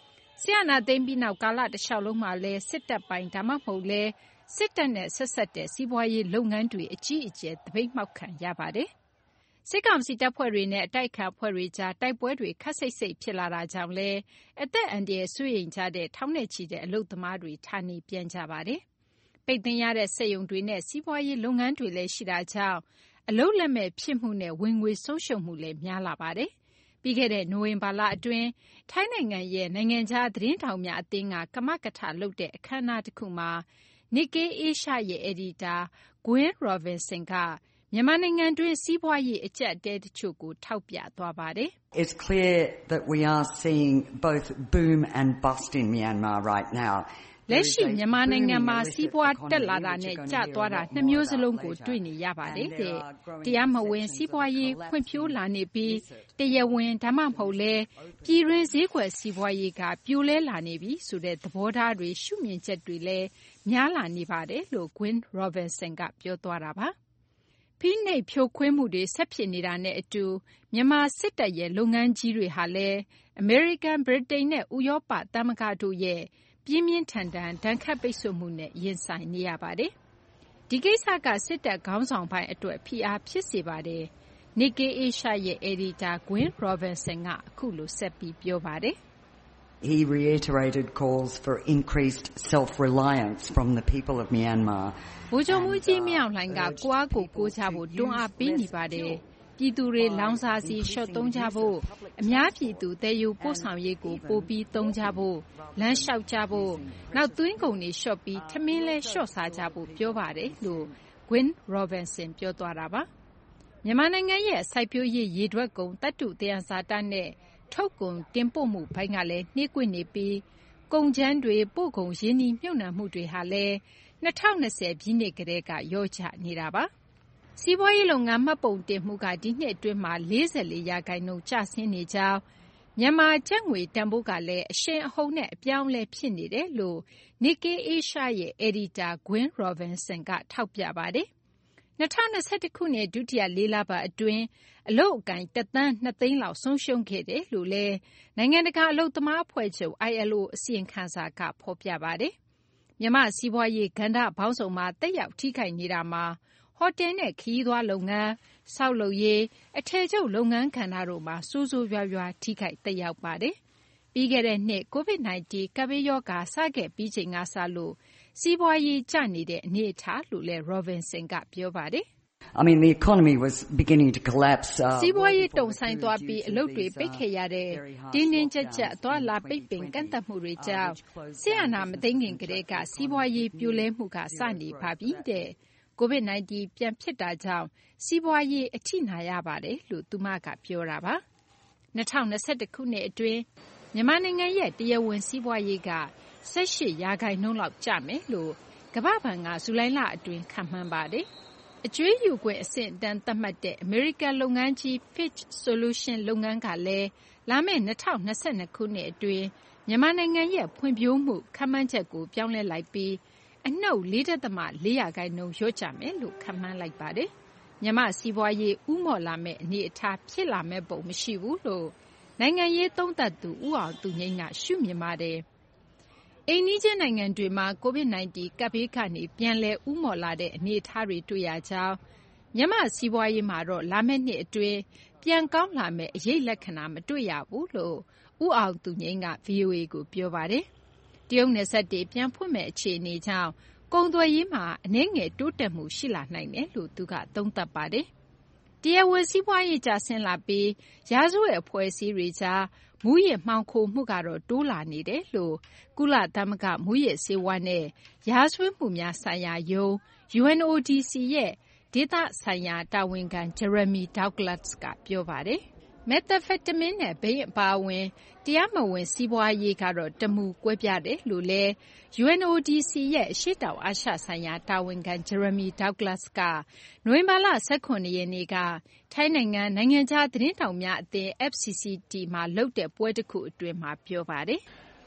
စစ်အာဏာသိမ်းပြီးနောက်ကာလတလျှောက်လုံးမှာလည်းစစ်တပ်ပိုင်းဒါမှမဟုတ်လည်းစစ်တပ်နဲ့ဆက်စပ်တဲ့စီးပွားရေးလုပ်ငန်းတွေအကြီးအကျယ်သပိတ်မှောက်ခံရပါတယ်။စစ်ကောင်စီတပ်ဖွဲ့တွေနဲ့အတိုက်အခံအဖွဲ့တွေကြားတိုက်ပွဲတွေခပ်စိပ်စိပ်ဖြစ်လာတာကြောင့်လည်းအသက်အန္တရာယ်စိုးရိမ်ကြတဲ့ထောင်နဲ့ချီတဲ့အလုပ်သမားတွေဌာနေပြန်ကြပါတယ်။ပိတ်သိမ်းရတဲ့စက်ရုံတွေနဲ့စီးပွားရေးလုပ်ငန်းတွေလည်းရှိတာကြောင့်အလုပ်လက်မဲ့ဖြစ်မှုနဲ့ဝင်ငွေဆုံးရှုံးမှုလည်းများလာပါတယ်။ပြီးခဲ့တဲ့နိုဝင်ဘာလအတွင်းထိုင်းနိုင်ငံရဲ့နိုင်ငံခြားသတင်းထောက်များအသင်းကကမကထလုပ်တဲ့အခမ်းအနားတစ်ခုမှာ Nikkei Asia ရဲ့အယ်ဒီတာ Gwen Robinson ကမြန်မာနိုင်ငံတွင်းစီးပွားရေးအကျပ်အတည်းတချို့ကိုထောက်ပြသွားပါတယ်။ It's clear that we are seeing both boom and bust in Myanmar right now. လက်ရှိမြန်မာနိုင်ငံမှာစီးပွားတက်လာတာနဲ့ကျသွားတာနှစ်မျိုးစလုံးကိုတွေ့နေရပါတယ်တဲ့တရားမဝင်စီးပွားရေးဖွံ့ဖြိုးလာနေပြီးတရားဝင်ဒါမှမဟုတ်လဲပြည်တွင်းဈေးကွက်စီးပွားရေးကပြိုလဲလာနေပြီဆိုတဲ့သဘောထားတွေရှုမြင်ချက်တွေလည်းများလာနေပါတယ်လို့ Gwen Robinson ကပြောသွားတာပါဖိနှိပ်ဖြိုခွင်းမှုတွေဆက်ဖြစ်နေတာနဲ့အတူမြန်မာစစ်တပ်ရဲ့လုပ်ငန်းကြီးတွေဟာလည်း American, Britain နဲ့ဥရောပသမဂ္ဂတို့ရဲ့ပြင်းပြင်းထန်ထန်ဒဏ်ခတ်ပိတ်ဆို့မှုနဲ့ရင်ဆိုင်နေရပါတယ်။ဒီကိစ္စကစစ်တပ်ခေါင်းဆောင်ပိုင်းအတွက်ဖိအားဖြစ်စေပါတယ်။ Nikkei Asia ရဲ့အယ်ဒီတာ Gwen Robinson ကအခုလိုဆက်ပြီးပြောပါတယ်။ He reiterated calls for increased self-reliance from the people of Myanmar. ဗိုလ်ချုပ်မှူးကြီးမင်းအောင်လှိုင်ကကိုအားကိုကိုးချဖို့တွန်းအားပေးနေပါတယ်။ပြည်သူတွေလောင်စာဆီလျှော့သုံးကြဖို့အများပြည်သူတည်ယူပို့ဆောင်ရေးကိုပိုပြီးသုံးကြဖို့လမ်းလျှောက်ကြဖို့နောက်သွင်းကုန်တွေလျှော့ပြီးထမင်းလဲလျှော့စားကြဖို့ပြောပါတယ်လို့ Gwen Robinson ပြောသွားတာပါမြန်မာနိုင်ငံရဲ့စိုက်ပျိုးရေးရေထွက်ကုန်တတုသယံဇာတနဲ့ထုတ်ကုန်တင်ပို့မှုဘိုင်းကလည်းနှေးကွေးနေပြီးကုန်ကျန်းတွေပို့ကုန်ရင်းနှီးမြှုပ်နှံမှုတွေဟာလည်း၂၀၂၀ပြည့်နှစ်ကတည်းကရော့ကျနေတာပါစီးပွားရေးလုပ်ငန်းမှတ်ပုံတင်မှုကဒီနှစ်အတွင်းမှာ၄၄ရာခိုင်နှုန်းကျဆင်းနေကြောင်းမြန်မာကျပ်ငွေတန်ဖိုးကလည်းအရှိန်အဟုန်နဲ့အပြောင်းအလဲဖြစ်နေတယ်လို့ Nikkei Asia ရဲ့အယ်ဒီတာ Gwen Robinson ကထောက်ပြပါတယ်။၂၀၂၁ခုနှစ်ဒုတိယလေးလပတ်အတွင်းအလုပ်အကိုင်တစ်သန်းနှစ်သိန်းလောက်ဆုံးရှုံးခဲ့တယ်လို့လည်းနိုင်ငံတကာအလုပ်သမားအဖွဲ့ချုပ် I L O အစီရင်ခံစာကဖော်ပြပါတယ်။မြန်မာစီးပွားရေးကဏ္ဍပေါင်းစုံမှာတက်ရောက်ထိခိုက်နေတာမှာဟိုတယ်နဲ့ခရီးသွားလုပ်ငန်း၊ဆောက်လုပ်ရေး၊အထည်ချုပ်လုပ်ငန်းကဏ္ဍတို့မှာဆိုးဆိုးရွားရွားထိခိုက်သက်ရောက်ပါတယ်။ပြီးခဲ့တဲ့နှစ် ကိုဗစ် ၁၉ ကပ်ဘေးရောဂါစခဲ့ပြီးချိန်ကစလို့စီးပွားရေးကျနေတဲ့အနေအထားလို့လည်း Robinson ကပြောပါတယ်။ I mean the economy was beginning to collapse. စီးပွားရေးတုံဆိုင်သွားပြီးအလုပ်တွေပိတ်ခဲ့ရတဲ့တင်းတင်းကြပ်ကြပ်သွားလာပိတ်ပင်ကန့်သတ်မှုတွေကြောင့်ဆရာနာမသိငင်ကလေးကစီးပွားရေးပြိုလဲမှုကစနေပါပြီတဲ့။ကိုဗစ် ၁၉ ပြန်ဖြစ်တာကြောင့်စီးပွားရေးအထိနာရပါတယ်လို့သူမကပြောတာပါ။၂၀၂၁ခုနှစ်အတွင်းမြန်မာနိုင်ငံရဲ့တရားဝင်စီးပွားရေးက၁၈ရာခိုင်နှုန်းလောက်ကျမယ်လို့ကမ္ဘာ့ဘဏ်ကဇူလိုင်လအတွင်းခန့်မှန်းပါတယ်။အကြွေးယူခွင့်အဆင့်အတန်းသတ်မှတ်တဲ့အမေရိကန်လုပ်ငန်းကြီး Fitch Solution လုပ်ငန်းကလည်းလာမယ့်၂၀၂၂ခုနှစ်အတွင်းမြန်မာနိုင်ငံရဲ့ဖွံ့ဖြိုးမှုခန့်မှန်းချက်ကိုပြောင်းလဲလိုက်ပြီးအနှုတ် ၄.၄ ရာခိုင်နှုန်းလျော့ကျမယ်လို့ခန့်မှန်းလိုက်ပါတယ်။မြန်မာစီးပွားရေးဦးမော့လာမယ့်အနေအထားဖြစ်လာမယ့်ပုံမရှိဘူးလို့နိုင်ငံရေးသုံးသပ်သူဦးအောင်သူငြိမ်းကရှုမြင်ပါတယ်။အိမ်နီးချင်းနိုင်ငံတွေမှာကိုဗစ် ၁၉ ကပ်ဘေးကနေပြန်လည်ဦးမော့လာတဲ့အနေအထားတွေတွေ့ရကြောင်းမြန်မာစီးပွားရေးမှာတော့လာမယ့်နှစ်အတွင်းပြန်ကောင်းလာမယ့်အရိပ်လက္ခဏာမတွေ့ရဘူးလို့ဦးအောင်သူငြိမ်းက ဗွီအိုအေကိုပြောပါတယ်။တရုတ်နယ်စပ်တွေပြန်ဖွင့်မဲ့အခြေအနေကြောင့်ကုန်သွယ်ရေးမှာအနည်းငယ်တိုးတက်မှုရှိလာနိုင်တယ်လို့သူကသုံးသပ်ပါတယ်။တရားဝင်စီးပွားရေးကျဆင်းလာပြီးရာဇဝတ်အဖွဲ့အစည်းတွေကြားမူးယစ်မှောင်ခိုမှုကတော့တိုးလာနေတယ်လို့ကုလသမဂ္ဂမူးယစ်ဆေးဝါးနဲ့ရာဇဝတ်မှုများဆိုင်ရာရုံး U N O D C ရဲ့ဒေသဆိုင်ရာတာဝန်ခံ Jeremy Douglas ကပြောပါတယ်။ methamphetamine နဲ့ဘိန်းအပါအဝင်တရားမဝင်စီးပွားရေးကတော့တမူကွဲပြားတယ်လို့လည်း U N O D C ရဲ့အရှေ့တောင်အာရှဆိုင်ရာတာဝန်ခံ Jeremy Douglas ကနိုဝင်ဘာလ၁၇ရက်နေ့ကထိုင်းနိုင်ငံနိုင်ငံခြားသတင်းထောက်များအသင်း F C C T မှာလုပ်တဲ့ပွဲတစ်ခုအတွင်းမှာပြောပါတယ်။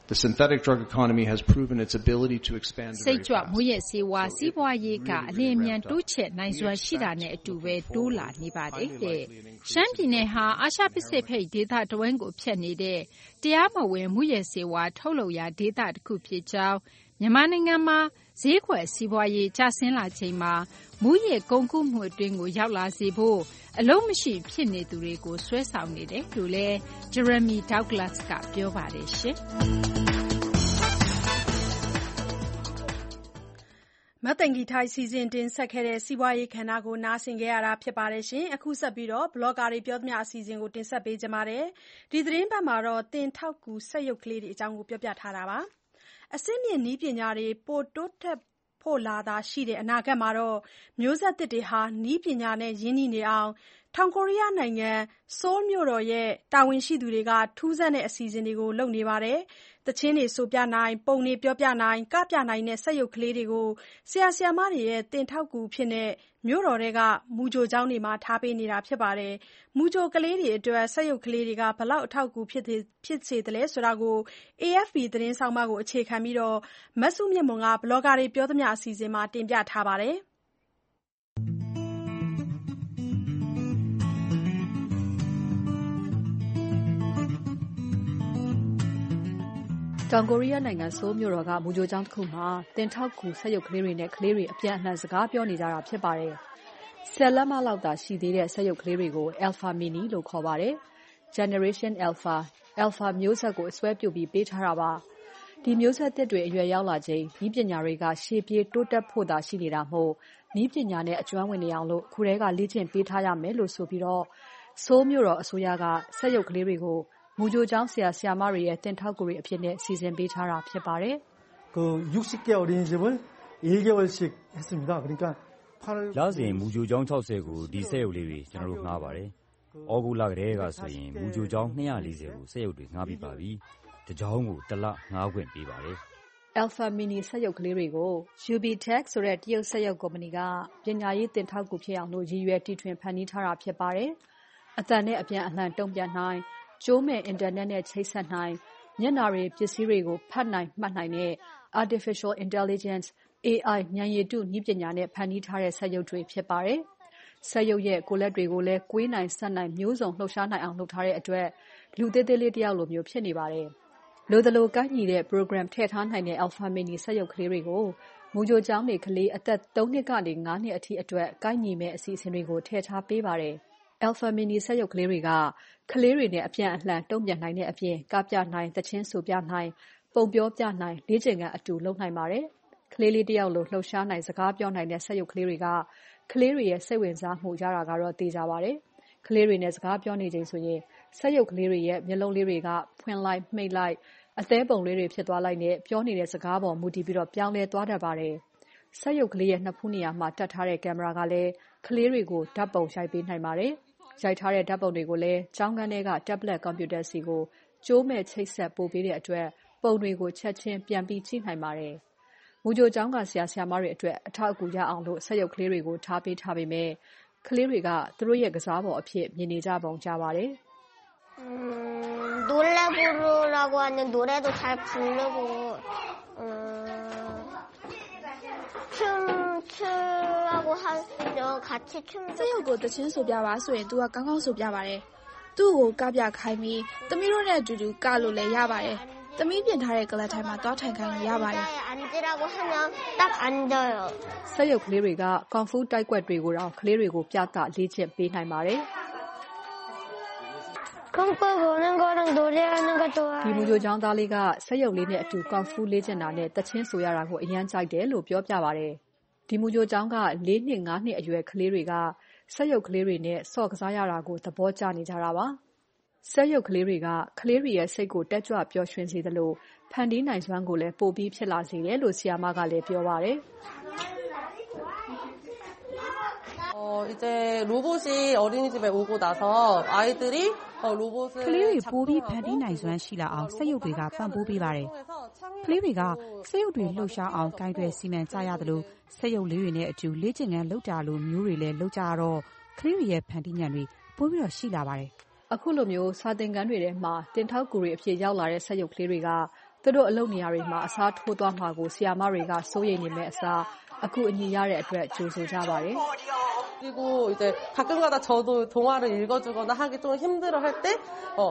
The synthetic drug economy has proven its ability to expand very fast. စိတ်ကြွမူရဲ့စေဝါစီးပွားရေးကအလင်းအမြန်တိုးချဲ့နိုင်စွမ်းရှိတာနဲ့အတူပဲတိုးလာနေပါတယ်တဲ့။ရှမ်းပြည်နယ်ဟာအာရှပစိဖိတ်ဒေသတဝန်းကိုဖြတ်နေတဲ့တရားမဝင်မူရဲ့စေဝါထုတ်လုပ်ရာဒေသတစ်ခုဖြစ်ကြောင်းမြန်မာနိုင်ငံမှာဈေးကွက်စီးပွားရေးကျဆင်းလာချိန်မှာမူရဲ့ကုန်ကူးမှုအတွင်းကိုရောက်လာစေဖို့အလုံးမရှိဖြစ်နေသူတွေကိုဆွဲဆောင်နေတယ်လို့လည်း Jeremy Douglas ကပြောပါတယ်ရှင်။မသိင်္ဂီထိုက်စီစဉ်တင်ဆက်ခဲ့တဲ့စီးပွားရေးခန္ဓာကိုနားဆင်ခဲ့ရတာဖြစ်ပါတယ်ရှင်။အခုဆက်ပြီးတော့ဘလော့ဂါတွေပြောသမျှအစီအစဉ်ကိုတင်ဆက်ပေးကြပါမယ်။ဒီသတင်းပတ်မှာတော့တင်ထောက်ကူစက်ရုပ်ကလေးတွေအကြောင်းကိုပြောပြထားတာပါ။အဆင့်မြင့်နည်းပညာတွေပိုတိုးတက်ဖို့လာတာရှိတဲ့အနာဂတ်မှာတော့မျိုးဆက်သစ်တွေဟာနည်းပညာနဲ့ရင်းနှီးနေအောင်တောင်ကိုရီးယားနိုင်ငံဆိုးလ်မြို့တော်ရဲ့တာဝန်ရှိသူတွေကထူးဆန်းတဲ့အစီအစဉ်တွေကိုလုပ်နေပါတယ်။သချင်းတွေဆိုပြနိုင်ပုံတွေပြောပြနိုင်ကပြနိုင်တဲ့စက်ရုပ်ကလေးတွေကိုဆရာဆရာမတွေရဲ့တင်ထောက်ကူဖြစ်တဲ့မြို့တော်တွေကမူကြိုကျောင်းတွေမှာထားပေးနေတာဖြစ်ပါတယ်။မူကြိုကလေးတွေအတွက်စက်ရုပ်ကလေးတွေကဘလောက်အထောက်အကူဖြစ်ဖြစ်စေတယ်ဆိုတာကို A F P သတင်းဆောင်းပါးကိုအခြေခံပြီးတော့မဆုမြင့်မွန်ကဘလော့ဂါတွေပြောသမျှအစီအစဉ်မှာတင်ပြထားပါတယ်။တောင်ကိုရီးယားနိုင်ငံဆိုးလ်မြို့တော်ကမူကြိုကျောင်းတစ်ခုမှာတင်ထောက်ကူစက်ရုပ်ကလေးတွေနဲ့ကလေးတွေအပြန်အလှန်စကားပြောနေကြတာဖြစ်ပါတယ်။ဆယ်လက်မလောက်သာရှိသေးတဲ့စက်ရုပ်ကလေးတွေကို Alpha Mini လို့ခေါ်ပါတယ်။ Generation Alpha Alpha မျိုးဆက်ကိုအစွဲပြုပြီးပေးထားတာပါ။ဒီမျိုးဆက်သစ်တွေအရွယ်ရောက်လာချိန်နည်းပညာတွေကရှေ့ပြေးတိုးတက်ဖို့သာရှိနေတာမို့နည်းပညာနဲ့အကျွမ်းဝင်နေအောင်လို့ခုတည်းကလေ့ကျင့်ပေးထားရမယ်လို့ဆိုပြီးတော့ဆိုးလ်မြို့တော်အစိုးရကစက်ရုပ်ကလေးတွေကိုမူကြိုကျောင်းဆရာဆရာမတွေရဲ့တင်ထောက်ကူတွေအဖြစ်နဲ့စီစဉ်ပေးထားတာဖြစ်ပါတယ်။그 육십 개 어린이집을 일 개월씩 했습니다. 그러니까 လစဉ်မူကြိုကျောင်း၆၀ကိုဒီစက်ရုပ်လေးတွေကျွန်တော်တို့ငှားပါတယ်။ဩဂုတ်လကတည်းကဆိုရင်မူကြိုကျောင်း၂၄၀ကိုစက်ရုပ်တွေငှားပြီးပါပြီ။တစ်ကျောင်းကိုတစ်လငှားခွင့်ပေးပါတယ်။ Alpha Mini စက်ရုပ်ကလေးတွေကို U B Tech ဆိုတဲ့တရုတ်စက်ရုပ်ကုမ္ပဏီကပညာရေးတင်ထောက်ကူဖြစ်အောင်လို့ရည်ရွယ်တီထွင်ဖန်တီးထားတာဖြစ်ပါတယ်။အသံနဲ့အပြန်အလှန်တုံ့ပြန်နိုင်ကျိုးမဲ့အင်တာနက်နဲ့ချိတ်ဆက်နိုင်မျက်နှာတွေပစ္စည်းတွေကိုဖတ်နိုင်မှတ်နိုင်တဲ့ Artificial Intelligence A I ဉာဏ်ရည်တုနည်းပညာနဲ့ဖန်တီးထားတဲ့စက်ရုပ်တွေဖြစ်ပါတယ်။စက်ရုပ်ရဲ့ကိုယ်လက်တွေကိုလည်းကွေးနိုင်ဆက်နိုင်မျိုးစုံလှုပ်ရှားနိုင်အောင်လုပ်ထားတဲ့အတွက်လူသေးသေးလေးတစ်ယောက်လိုမျိုးဖြစ်နေပါတယ်။လိုသလိုကိုက်ညီတဲ့ program ထည့်ထားနိုင်တဲ့ Alpha Mini စက်ရုပ်ကလေးတွေကိုမူကြိုကျောင်းတွေကလေးအသက်၃နှစ်ကနေ၅နှစ်အထိအတွက်ကိုက်ညီမဲ့အစီအစဉ်တွေကိုထည့်ထားပေးပါတယ်။ Alpha Mini စက်ရုပ်ကလေးတွေကကလေးတွေနဲ့အပြန်အလှန်တုံ့ပြန်နိုင်တဲ့အပြင်ကပြနိုင်သချင်းဆိုပြနိုင်ပုံပြောပြနိုင်လေ့ကျင့်ခန်းအတူလုပ်နိုင်ပါတယ်။ကလေးလေးတစ်ယောက်လိုလှုပ်ရှားနိုင်စကားပြောနိုင်တဲ့စက်ရုပ်ကလေးတွေကကလေးတွေရဲ့စိတ်ဝင်စားမှုရတာကတော့သိကြပါတယ်။ကလေးတွေနဲ့စကားပြောနေချိန်ဆိုရင်စက်ရုပ်ကလေးတွေရဲ့မျက်လုံးလေးတွေကဖွင့်လိုက်မှိတ်လိုက်အသေးပုံလေးတွေဖြစ်သွားလိုက်နဲ့ပြောနေတဲ့စကားပေါ်မူတည်ပြီးတော့ပြောင်းလဲသွားတတ်ပါတယ်။စက်ရုပ်ကလေးရဲ့နှစ်ဖူးနေရာမှာတက်ထားတဲ့ကင်မရာကလည်းကလေးတွေကိုဓာတ်ပုံရိုက်ပေးနိုင်ပါတယ်။ရိုက်ထားတဲ့ဓာတ်ပုံတွေကိုလည်းကျောင်းခန်းထဲက tablet computer စီကိုကျိုးမဲ့ချိတ်ဆက်ပို့ပေးတဲ့အတွက်ပုံတွေကိုချက်ချင်းပြန်ပြီးကြည့်နိုင်ပါတယ်။မူကြိုကျောင်းကဆရာဆရာမတွေအတွက်အထောက်အကူရအောင်လို့စက်ရုပ်ကလေးတွေကိုထားပေးထားပေမဲ့ကလေးတွေကသူတို့ရဲ့ကစားပေါ်အဖြစ်မြင်နေကြပုံကြပါတယ်။ 음, 노래 부르라고 하는 노래도 잘 부르고 음, 춤 추라고 하죠. 같이 춤 စက်ရုပ်ကိုတချင်းဆိုပြပါဆိုရင် तू ကကောင်းကောင်းဆိုပြပါတယ်။သူ့ကိုကပြခိုင်းပြီးသမီးတို့နဲ့အတူတူကလို့လည်းရပါတယ်။သမီးပြင်ထားတဲ့ကလပ်ထိုင်မှာသွားထိုင်ခိုင်းလို့ရပါတယ်။ 앉으라고 하면 딱 앉아요. စက်ရုပ်ကလေးတွေကကွန်ဖူးတိုက်ကွက်တွေကိုတော့ကလေးတွေကိုပြသလေ့ကျင့်ပေးနိုင်ပါတယ်။ 콩쿠 보는 거랑 노래하는 거 좋아해요. ဒီမူကြိုကျောင်းသားလေးကစက်ရုပ်လေးနဲ့အတူကွန်ဖူးလေ့ကျင့်တာနဲ့တချင်းဆိုရတာကိုအရန်ကြိုက်တယ်လို့ပြောပြပါတယ်။ဒီမူကြိုကျောင်းက၄နှစ်၅နှစ်အရွယ်ကလေးတွေကစက်ရုပ်ကလေးတွေနဲ့ဆော့ကစားရတာကိုသဘောကျနေကြတာပါ။စက်ရုပ်ကလေးတွေကကလေးတွေရဲ့စိတ်ကိုတက်ကြွပျော်ရွှင်စေသလိုဖန်တီးနိုင်စွမ်းကိုလည်းပိုပြီးဖြစ်လာစေတယ်လို့ဆရာမကလည်းပြောပါတယ်။ 어, 이제 로봇이 어린이집에 오고 나서 아이들이 어, 로봇을 ကလေးတွေပိုပြီးဖန်တီးနိုင်စွမ်းရှိလာအောင်စက်ရုပ်တွေကပံ့ပိုးပေးပါတယ်။ကလေးတွေကစက်ရုပ်တွေလှုပ်ရှားအောင်ကိုင်တွယ်စီမံကြရသလိုစက်ရုပ်လေးတွေနဲ့အတူလေ့ကျင့်ခန်းလုပ်တာလိုမျိုးတွေလည်းလုပ်ကြရတော့ကလေးတွေရဲ့ဖန်တီးဉာဏ်တွေပိုပြီးတော့ရှိလာပါတယ်။အခုလိုမျိုးစာသင်ခန်းတွေထဲမှာတင်ထောက်ကူတွေအဖြစ်ရောက်လာတဲ့စက်ရုပ်ကလေးတွေကသူတို့အလုပ်နေရာတွေမှာအစားထိုးသွားမှာကိုဆရာမတွေကစိုးရိမ်နေမယ့်အစားအခုအညီရတဲ့အတွက်ကြိုဆိုကြပါတယ်။ 그리고 이제 가끔가다 저도 동화를 읽어주거나 하기 좀 힘들어할 때, 어,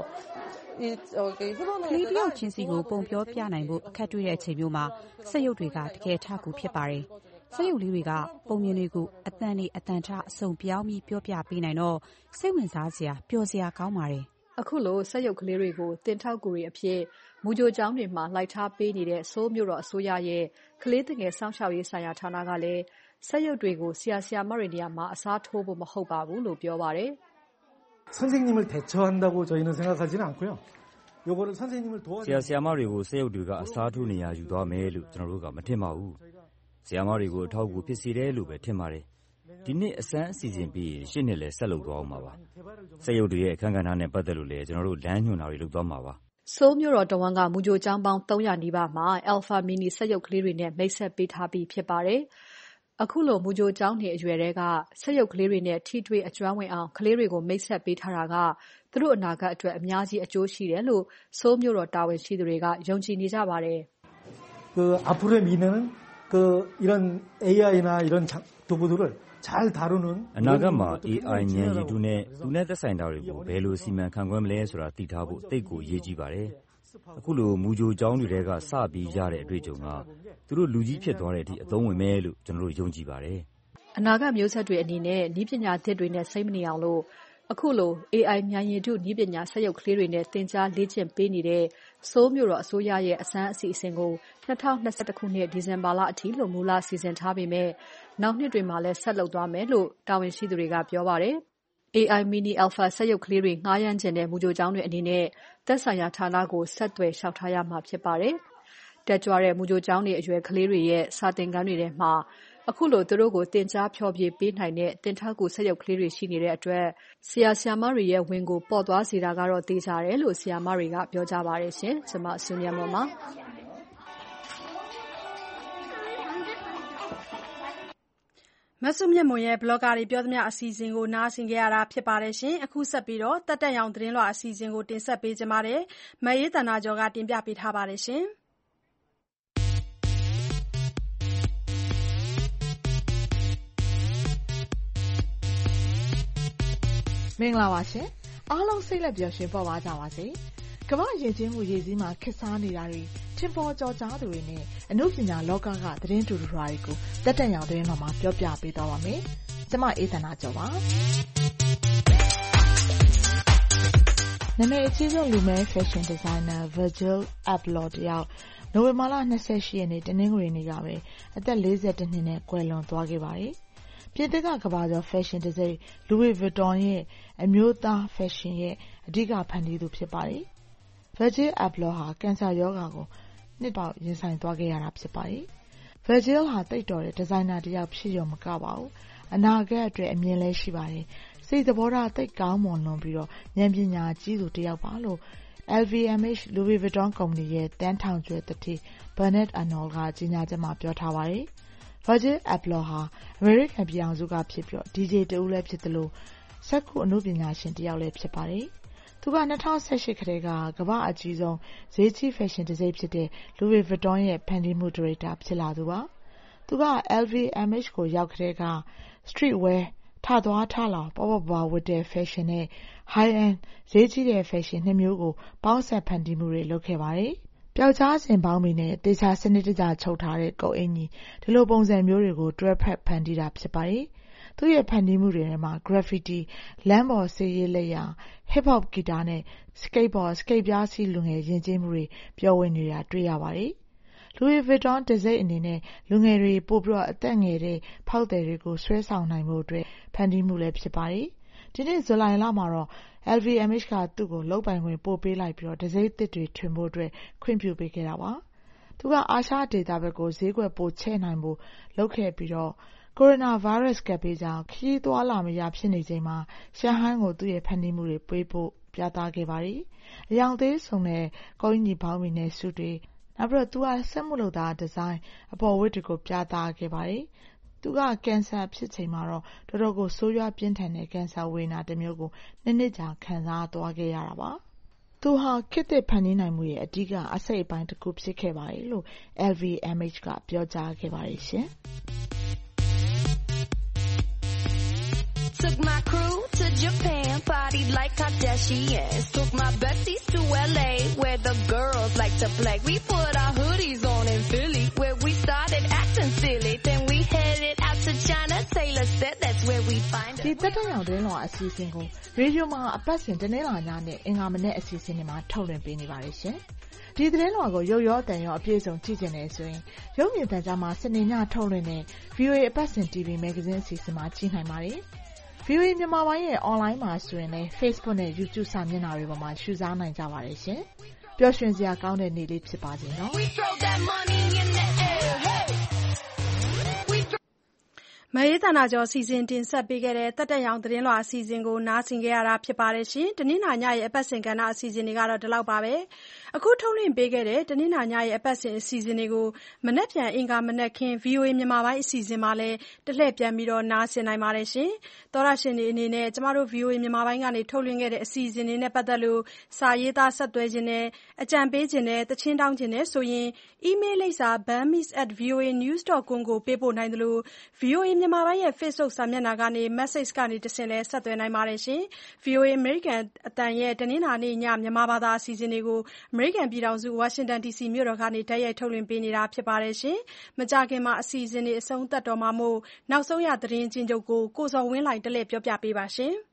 이 저기 희망을 ကလေးတယောက်ချင်းစီကိုပုံပြောပြနိုင်ဖို့အခက်တွေ့တဲ့အချိန်မျိုးမှာစက်ရုပ်တွေကတကယ်ထကူဖြစ်ပါတယ်။စက်ရုပ်လေးတွေကပုံမြင်တွေကိုအတန်နဲ့အတန်ထအစုံပြောင်းပြီးပြောပြပေးနိုင်တော့စိတ်ဝင်စားစရာပျော်စရာကောင်းပါတယ်။အခုလိုစက်ရုပ်ကလေးတွေကိုတင်ထောက်ကူတွေအဖြစ်မူကြိုကျောင်းတွေမှာလိုက်ထားပေးနေတဲ့ဆိုးမျိုးတော်အစိုးရရဲ့ကလေးသင်ငယ်စောင့်ရှောက်ရေးဆိုင်ရာဌာနကလည်းစက်ရုပ်တွေကိုဆရာဆရာမတွေနေရာမှာအစားထိုးဖို့မဟုတ်ပါဘူးလို့ပြောပါတယ်။ 선생님을 대처한다고 저희는 생각하지는 않고요. 요거를 선생님을 도와주는 ဆရာဆရာမတွေကိုစက်ရုပ်တွေကအစားထိုးနေရယူသွားမယ်လို့ကျွန်တော်တို့ကမထင်ပါဘူး။ဆရာမတွေကိုအထောက်အကူဖြစ်စေတယ်လို့ပဲထင်ပါတယ်။ဒီနှစ်အစမ်းအစီအစဉ်ပြီးရှစ်နှစ်လဲဆက်လုပ်သွားအောင်ပါပါ။စက်ရုပ်တွေရဲ့အခန်းကဏ္ဍနဲ့ပတ်သက်လို့လဲကျွန်တော်တို့လမ်းညွှန်တာတွေလုပ်သွားမှာပါ။ဆိုးမျိုးတော်တဝန်းကမူကြိုကျောင်းပေါင်းသုံးရာနီးပါးမှာ Alpha Mini စက်ရုပ်ကလေးတွေနဲ့မိတ်ဆက်ပေးထားပြီးဖြစ်ပါတယ်။အခုလိုမူကြိုကျောင်းနေအရွယ်တွေကစက်ရုပ်ကလေးတွေနဲ့ထိတွေ့အကျွမ်းဝင်အောင်ကလေးတွေကိုမိတ်ဆက်ပေးထားတာကသူတို့အနာဂတ်အတွက်အများကြီးအကျိုးရှိတယ်လို့ဆိုးမျိုးတော်တာဝန်ရှိသူတွေကယုံကြည်နေကြပါတယ်။ 그 앞으로의 미래는 그 이런 에이아이나 이런 도구들을 잘 다루는 အနာဂတ်မှာ A I ဉာဏ်ရည်တုနဲ့သူနဲ့သက်ဆိုင်တာတွေကိုဘယ်လိုစီမံခန့်ခွဲမလဲဆိုတာသိထားဖို့သိကိုအရေးကြီးပါတယ်။အခုလိုမူကြိုကျောင်းတွေကစပြီးရတဲ့အတွေ့အကြုံကသူတို့လူကြီးဖြစ်သွားတဲ့အထိအသုံးဝင်မယ်လို့ကျွန်တော်တို့ယုံကြည်ပါတယ်။အနာဂတ်မျိုးဆက်တွေအနေနဲ့နည်းပညာသစ်တွေနဲ့စိတ်မနေအောင်လို့အခုလို A I ဉာဏ်ရည်တုနည်းပညာစက်ရုပ်ကလေးတွေနဲ့သင်ကြားလေ့ကျင့်ပေးနေတဲ့ဆိုးမျိုးတော်အစိုးရရဲ့အစမ်းအစီအစဉ်ကို၂၀၂၁ခုနှစ်ဒီဇင်ဘာလအထိလို့မူလစီစဉ်ထားပေမဲ့နောက်နှစ်တွေမှာလည်းဆက်လုပ်သွားမယ်လို့တာဝန်ရှိသူတွေကပြောပါတယ်။ A I Mini Alpha စက်ရုပ်ကလေးတွေငှားရမ်းခြင်းတဲ့မူကြိုကျောင်းတွေအနေနဲ့သက်ဆိုင်ရာဌာနကိုဆက်သွယ်လျှောက်ထားရမှာဖြစ်ပါတယ်။တက်ကြွတဲ့မူကြိုကျောင်းတွေအရွယ်ကလေးတွေရဲ့စာသင်ခန်းတွေထဲမှာအခုလိုသူတို့ကိုသင်ကြားဖျော်ဖြေပေးနိုင်တဲ့တင်ထောက်ကူစက်ရုပ်ကလေးတွေရှိနေတဲ့အတွက်ဆရာဆရာမတွေရဲ့ဝင်ကိုပေါ်သွားစေတာကတော့သိကြတယ်လို့ဆရာမတွေကပြောကြပါတယ်ရှင်။ကျွန်မဆွေမြတ်မော်ပါမဆုမြတ်မွန်ရဲ့ blogger တွေပြောသမျှအစီအစဉ်ကိုနားဆင်ကြရတာဖြစ်ပါတယ်ရှင်။အခုဆက်ပြီးတော့တက်တက်ရောင်သတင်းလွှာအစီအစဉ်ကိုတင်ဆက်ပေးကြပါမယ်။မအေးတနာကျော်ကတင်ပြပေးထားပါတယ်ရှင်။မင်္ဂလာပါရှင်အားလုံးစိတ်လက်ပျော်ရွှင်ပေါ်ပါကြပါစေကမ္ဘာယဉ်ကျေးမှုရည်စည်းမှာခေတ်စားနေတာတွေထင်ပေါ်ကျော်ကြားသူတွေနဲ့အမှုပညာလောကကသတင်းတူတူတွေကိုတက်တက်ရောင်သတင်းတော်မှာပြောပြပေးသွားပါမယ်ကျွန်မအေးသနာကျော်ပါနာမည်အကြီးဆုံးလူမဲ fashion designer Virgil Abloh တယောက်နိုဝင်ဘာလ၂၈ရက်နေ့တနင်္ဂနွေနေ့ကပဲအသက်၄၁နှစ်နဲ့ကွယ်လွန်သွားခဲ့ပါတယ်ပြင်သစ်ကကမ္ဘာကျော် fashion တံဆိပ် Louis Vuitton ရဲ့အမျိုးသား fashion ရဲ့အဓိကဖန်တီးသူဖြစ်ပါတယ်။ Virgil Abloh ဟာကင်ဆာရောဂါကိုနှစ်ပေါက်ရင်ဆိုင်သွားခဲ့ရတာဖြစ်ပါတယ်။ Virgil ဟာတိတ်တော်တဲ့ဒီဇိုင်နာတစ်ယောက်ဖြစ်ရုံမကပါဘူး။အနာဂတ်အတွက်အမြင်လည်းရှိပါတယ်။စိတ်သဘောထားသိပ်ကောင်းမွန်လွန်ပြီးတော့ဉာဏ်ပညာကြီးသူတစ်ယောက်ပါလို့ L V M H Louis Vuitton ကုမ္ပဏီရဲ့တန်းထောင်ကျွဲတတိ Bernard Arnault ကကြီးညာချက်မှာပြောထားပါတယ်။ Virgil Abloh ဟာအမေရိကန်ပြည်အောင်စုကဖြစ်ပြီး D J တဦးလည်းဖြစ်တယ်လို့စက္ကူအမှုပညာရှင်တယောက်လည်းဖြစ်ပါတယ်။သူက၂၀၁၈ခထဲကကမ္ဘာအကြီးဆုံးဈေးကြီး fashion တံဆိပ်ဖြစ်တဲ့ Louis Vuitton ရဲ့ဖန်တီးမှုဒါရိုက်တာဖြစ်လာသူပါ။သူက L V M H ကိုရောက်ခထဲက street wear ထသွားထလောင်ပေါ့ပေါ့ပါဝတ်တဲ့ fashion နဲ့ high end ဈေးကြီးတဲ့ fashion နှစ်မျိုးကိုပေါင်းစပ်ဖန်တီးမှုတွေလုပ်ခဲ့ပါတယ်။ပျောက်ကြားစဉ်ပေါင်းမီနဲ့တေချာစနစ်တကျချုပ်ထားတဲ့ကုတ်အင်ကြီးဒီလိုပုံစံမျိုးတွေကိုတွဲဖက်ဖန်တီးတာဖြစ်ပါတယ်။သူ့ရဲ့ဖန်တီးမှုတွေထဲမှာ graffiti လမ်းပေါ်ဆေးရေးလက်ရာ hip hop ဂီတာနဲ့ skateboard စကိတ်ပြားစီးလူငယ်ယဉ်ကျေးမှုတွေပျော်ဝင်နေတာတွေ့ရပါတယ်။ Louis Vuitton တံဆိပ်အနေနဲ့လူငယ်တွေပိုပြီးအသက်ငယ်တဲ့ဖောက်သည်တွေကိုဆွဲဆောင်နိုင်ဖို့အတွက်ဖန်တီးမှုလည်းဖြစ်ပါတယ်။ဒီနှစ်ဇူလိုင်လမှာတော့ L V M H ကသူ့ကိုလုပ်ပိုင်ခွင့်ပို့ပေးလိုက်ပြီးတော့တံဆိပ်သစ်တွေထွင်ဖို့အတွက်ခွင့်ပြုပေးခဲ့တာပါ။သူကအာရှဒေသဘက်ကိုဈေးကွက်ပိုချဲ့နိုင်ဖို့လုပ်ခဲ့ပြီးတော့ကိုရိုနာဗိုင်းရပ်စ်ကပ်ဘေးကြောင့်ခရီးသွားလာမရဖြစ်နေချိန်မှာရှန်ဟိုင်းကိုသူ့ရဲ့ဖန်တီးမှုတွေပေးဖို့ပြသခဲ့ပါတယ်။အယောင်သေးဆုံးတဲ့ကုန်းကြီးပေါင်းမီနဲ့စုတွေနောက်ပြီးတော့သူကစက်မှုလုပ်သားဒီဇိုင်းအပေါ်ဝတ်တွေကိုပြသခဲ့ပါတယ်။သူကကင်ဆာဖြစ်ချိန်မှာတော့တော်တော်ကိုဆိုးရွားပြင်းထန်တဲ့ကင်ဆာဝေဒနာတစ်မျိုးကိုနှစ်နှစ်ကြာခံစားသွားခဲ့ရတာပါ။သူဟာခေတ်သစ်ဖန်တီးနိုင်မှုရဲ့အဓိကအစိတ်အပိုင်းတစ်ခုဖြစ်ခဲ့ပါတယ်လို့ L V M H ကပြောကြားခဲ့ပါတယ်ရှင်။ Took my crew to Japan, partied like Kardashians. Took my besties to L A, where the girls like to play. We put our hoodies on in Philly, where we started acting silly. Then we headed out to China. Taylor said that's where we find it. ဒီတက်တဲ့ရောင်တင်းလွှာအစီအစဉ်ကိုရေဒီယိုမှာအပတ်စဉ်တနင်္လာညနဲ့အင်္ဂါမနေ့အစီအစဉ်တွေမှာထုတ်လွှင့်ပေးနေပါတယ်ရှင်။ဒီသတင်းလွှာကိုရုပ်ရောအသံရောအပြည့်အစုံကြည့်ကြနေဆိုရင်ရုပ်မြင်သံကြားမှာစနေညထုတ်လွှင့်တဲ့ V O A အပတ်စဉ် T V Magazine အစီအစဉ်မှာကြည့်နိုင်ပါတယ်။ V O A မြန်မာပိုင်းရဲ့ online မှာဆိုရင်လည်း Facebook နဲ့ YouTube စာမျက်နှာတွေပေါ်မှာရှုစားနိုင်ကြပါတယ်ရှင်။ပျော်ရွှင်စရာကောင်းတဲ့နေ့လေးဖြစ်ပါစေနော်။မအေးသန္တာကျော်စီစဉ်တင်ဆက်ပေးခဲ့တဲ့တက်တက်ရောင်သတင်းလွှာအစီအစဉ်ကိုနားဆင်ကြရတာဖြစ်ပါတယ်ရှင်။တနင်္လာညရဲ့အပတ်စဉ်ကဏ္ဍအစီအစဉ်တွေကတော့ဒီလောက်ပါပဲ။အခုထုတ်လွှင့်ပေးခဲ့တဲ့တနင်္လာညရဲ့အပတ်စဉ်အစီအစဉ်တွေကိုမနက်ဖြန်အင်္ဂါမနက်ခင်း V O A မြန်မာပိုင်းအစီအစဉ်မှာလည်းတလှည့်ပြန်ပြီးတော့နားဆင်နိုင်ပါတယ်ရှင်။သောရရှင်တွေအနေနဲ့ကျမတို့ V O A မြန်မာပိုင်းကနေထုတ်လွှင့်ခဲ့တဲ့အစီအစဉ်တွေနဲ့ပတ်သက်လို့စာရေးသားဆက်သွယ်ခြင်းနဲ့အကြံပေးခြင်းနဲ့တခြင်းတောင်းခြင်းနဲ့ဆိုရင် email လိပ်စာ burmese at v o a news dot com ကိုပေးပို့နိုင်တယ်လို့ V O A မြန်မာပိုင်းရဲ့ Facebook စာမျက်နှာကနေ message ကနေတဆင့်လဲဆက်သွယ်နိုင်ပါတယ်ရှင်။ V O A American အတန်ရဲ့တနင်္လာနေ့ညမြန်မာဘာသာအစီအစဉ်တွေကို American ပြည်ထောင်စု Washington D C မြို့တော်ကနေတိုက်ရိုက်ထုတ်လွှင့်ပေးနေတာဖြစ်ပါတယ်ရှင်။မကြခင်မှာအစီအစဉ်တွေအဆုံးသတ်တော်မှာမို့နောက်ဆုံးရသတင်းချင်းချုပ်ကိုကိုစော်ဝင်းလှိုင်တလှည့်ပြောပြပေးပါရှင်။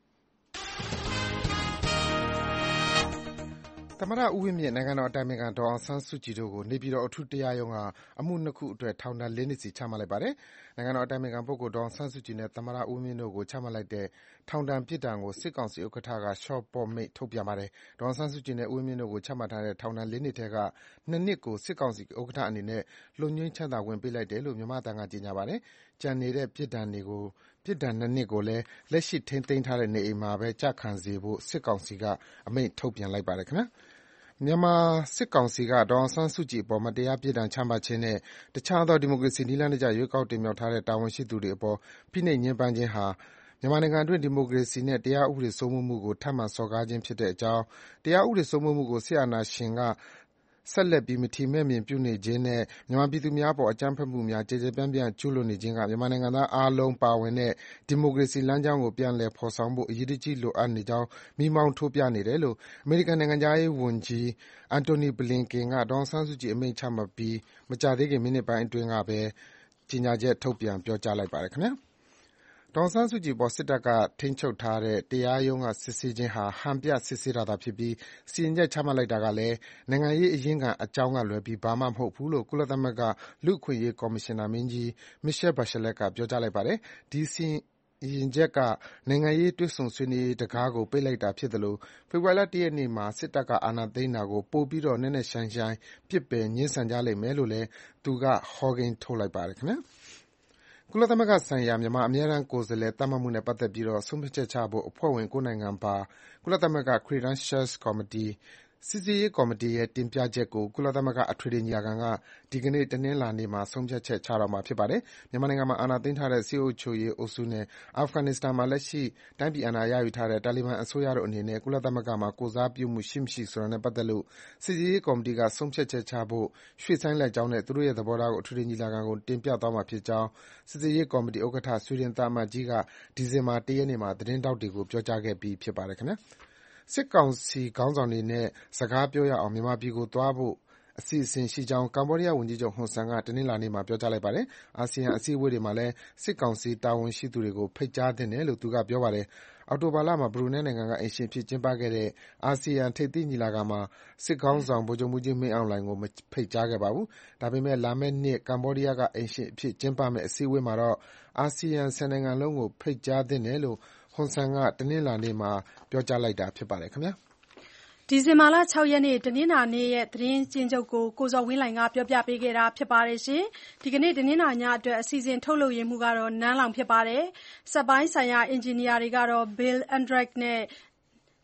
သမ္မတဦးဝင်းမြင့်နိုင်ငံတော်အတိုင်ပင်ခံဒေါ်အောင်ဆန်းစုကြည်တို့ကိုနေပြည်တော်အထူးတရားရုံးကအမှုနှစ်ခုအတွက်ထောင်ဒဏ်လေးနှစ်စီချမှတ်လိုက်ပါတယ်။နိုင်ငံတော်အတိုင်ပင်ခံပုဂ္ဂိုလ်ဒေါ်အောင်ဆန်းစုကြည်နဲ့သမ္မတဦးဝင်းမြင့်တို့ကိုချမှတ်လိုက်တဲ့ထောင်ဒဏ်ပြစ်ဒဏ်ကိုစစ်ကောင်စီဥက္ကဋ္ဌကလျှော့ပေါ့မိန့်ထုတ်ပြန်ပါတယ်။ဒေါ်အောင်ဆန်းစုကြည်နဲ့ဦးဝင်းမြင့်တို့ကိုချမှတ်ထားတဲ့ထောင်ဒဏ်လေးနှစ်ထဲကနှစ်နှစ်ကိုစစ်ကောင်စီဥက္ကဋ္ဌအနေနဲ့လွတ်ငြိမ်းချမ်းသာခွင့်ပေးလိုက်တယ်လို့မြန်မာ့အသံကကြေညာပါတယ်။ကျန်နေတဲ့ပြစ်ဒဏ်တွေကိုပြစ်ဒဏ်နှစ်နှစ်ကိုလည်းလက်ရှိထိန်းသိမ်းထားတဲ့နေအိမ်မှာပဲကျခံစေဖို့စစ်ကောင်စီကအမိန့်ထုတ်ပြန်လိုက်ပါတယ်ခင်ဗျာ။မြန်မာစစ်ကောင်စီကဒေါ်အောင်ဆန်းစုကြည်အပေါ်မတရားပြစ်ဒဏ်ချမှတ်ခြင်းနဲ့တခြားသောဒီမိုကရေစီနည်းလမ်းတကျရွေးကောက်တင်မြှောက်ထားတဲ့တာဝန်ရှိသူတွေအပေါ်ဖိနှိပ်ညှဉ်းပန်းခြင်းဟာမြန်မာနိုင်ငံအတွင်းဒီမိုကရေစီနဲ့တရားဥပဒေစိုးမိုးမှုကိုထပ်မံစော်ကားခြင်းဖြစ်တဲ့အကြောင်းတရားဥပဒေစိုးမိုးမှုကိုစစ်အာဏာရှင်ကဆက်လက်ပြီးမထီမဲ့မြင်ပြုနေခြင်းနဲ့မြန်မာပြည်သူများအပေါ်အကြမ်းဖက်မှုများကျယ်ကျယ်ပြန့်ပြန့်ကျူးလွန်နေခြင်းကမြန်မာနိုင်ငံသားအားလုံးပါဝင်တဲ့ဒီမိုကရေစီလမ်းကြောင်းကိုပြန်လည်ဖော်ဆောင်ဖို့အရေးတကြီးလိုအပ်နေကြောင်းမီးမောင်းထိုးပြနေတယ်လို့အမေရိကန်နိုင်ငံခြားရေးဝန်ကြီး Antony Blinken ကဒေါ်အောင်ဆန်းစုကြည်အမိန့်ချမှတ်ပြီးမကြာသေးခင်မိနစ်ပိုင်းအတွင်းကပဲကြေညာချက်ထုတ်ပြန်ပြောကြားလိုက်ပါတယ်ခင်ဗျာ။ဒေါ်အောင်ဆန်းစုကြည်အပေါ်စစ်တပ်ကထိန်းချုပ်ထားတဲ့တရားရုံးကစစ်ဆေးခြင်းဟာဟန်ပြစစ်ဆေးတာသာဖြစ်ပြီးစီရင်ချက်ချမှတ်လိုက်တာကလည်းနိုင်ငံရေးအရင်းခံအကြောင်းကလွဲပြီးဘာမှမဟုတ်ဘူးလို့ကုလသမဂ္ဂလူ့အခွင့်အရေးကော်မရှင်နာမင်းကြီး Michelle Bachelet ကပြောကြားလိုက်ပါတယ်။ဒီစီရင်ချက်ကနိုင်ငံရေးတွေ့ဆုံဆွေးနွေးရေးတံခါးကိုပိတ်လိုက်တာဖြစ်သလိုဖေဖော်ဝါရီလ၁ရက်နေ့မှာစစ်တပ်ကအာဏာသိမ်းတာကိုပိုပြီးတော့နက်နက်ရှိုင်းရှိုင်းပစ်ပယ်ငြင်းဆန်ကြလိမ့်မယ်လို့လည်းသူကဟောကိန်းထုတ်လိုက်ပါတယ်ခင်ဗျာ။ကုလသမဂ္ဂဆိုင်ရာမြန်မာအမြဲတမ်းကိုယ်စားလှယ်သတ်မှတ်မှုနဲ့ပတ်သက်ပြီးဆုံးဖြတ်ချက်ချဖို့အဖွဲ့ဝင်၉နိုင်ငံပါကုလသမဂ္ဂ Credentials Committee စိစစ်ရေးကော်မတီရဲ့တင်ပြချက်ကိုကုလသမဂ္ဂအထွေထွေညီလာခံကဒီကနေ့တနင်္လာနေ့မှာဆုံးဖြတ်ချက်ချတော့မှာဖြစ်ပါတယ်။မြန်မာနိုင်ငံမှာအာဏာသိမ်းထားတဲ့စစ်အုပ်ချုပ်ရေးအုပ်စုနဲ့အာဖဂန်နစ္စတန်မှာလက်ရှိတိုင်းပြည်အာဏာရယူထားတဲ့တာလီဘန်အစိုးရတို့အနေနဲ့ကုလသမဂ္ဂမှာကိုယ်စားပြုမှုရှိမရှိဆိုတာနဲ့ပတ်သက်လို့စိစစ်ရေးကော်မတီကဆုံးဖြတ်ချက်ချဖို့ရွှေ့ဆိုင်းလိုက်ကြောင်းနဲ့သူတို့ရဲ့သဘောထားကိုအထွေထွေညီလာခံကိုတင်ပြသွားမှာဖြစ်ကြောင်းစိစစ်ရေးကော်မတီဥက္ကဋ္ဌဆွီဒင်သံအမတ်ကြီးကဒီဇင်ဘာ၁ရက်နေ့မှာသတင်းထောက်တွေကိုပြောကြားခဲ့ပြီးဖြစ်ပါတယ်ခင်ဗျာ။စစ်ကောင်စီခေါင်းဆောင်တွေနဲ့စကားပြောရအောင်မြန်မာပြည်ကိုသွားဖို့အစီအစဉ်ရှိကြောင်းကမ္ဘောဒီးယားဝန်ကြီးချုပ်ဟွန်ဆန်ကတနင်္လာနေ့မှာပြောကြားလိုက်ပါတယ်။အာဆီယံအစည်းအဝေးတွေမှာလည်းစစ်ကောင်စီတာဝန်ရှိသူတွေကိုဖိတ်ကြားသင့်တယ်လို့သူကပြောပါတယ်။အောက်တိုဘာလမှာဘရူနိုင်းနိုင်ငံကအိမ်ရှင်အဖြစ်ကျင်းပခဲ့တဲ့အာဆီယံထိပ်သီးညီလာခံမှာစစ်ခေါင်းဆောင်ဗိုလ်ချုပ်မှူးကြီးမင်းအောင်လှိုင်ကိုမဖိတ်ကြားခဲ့ပါဘူး။ဒါပေမဲ့လာမယ့်နှစ်ကမ္ဘောဒီးယားကအိမ်ရှင်အဖြစ်ကျင်းပမယ့်အစည်းအဝေးမှာတော့အာဆီယံဆယ်နိုင်ငံလုံးကိုဖိတ်ကြားသင့်တယ်လို့ဟွန်ဆန်ကတနင်္လာနေ့မှာပြောကြားလိုက်တာဖြစ်ပါတယ်ခင်ဗျာ။ဒီဇင်ဘာလ၆ရက်နေ့တနင်္လာနေ့ရဲ့သတင်းကျဉ်းချုပ်ကိုကိုဇော်ဝင်းလှိုင်ကပြောပြပေးခဲ့တာဖြစ်ပါတယ်ရှင်။ဒီကနေ့တနင်္လာညအတွက်အစီအစဉ်ထုတ်လုပ်ရမှုကတော့နန်းလောင်ဖြစ်ပါတယ်။စက်ပိုင်းဆိုင်ရာအင်ဂျင်နီယာတွေကတော့ Bill Andreck နဲ့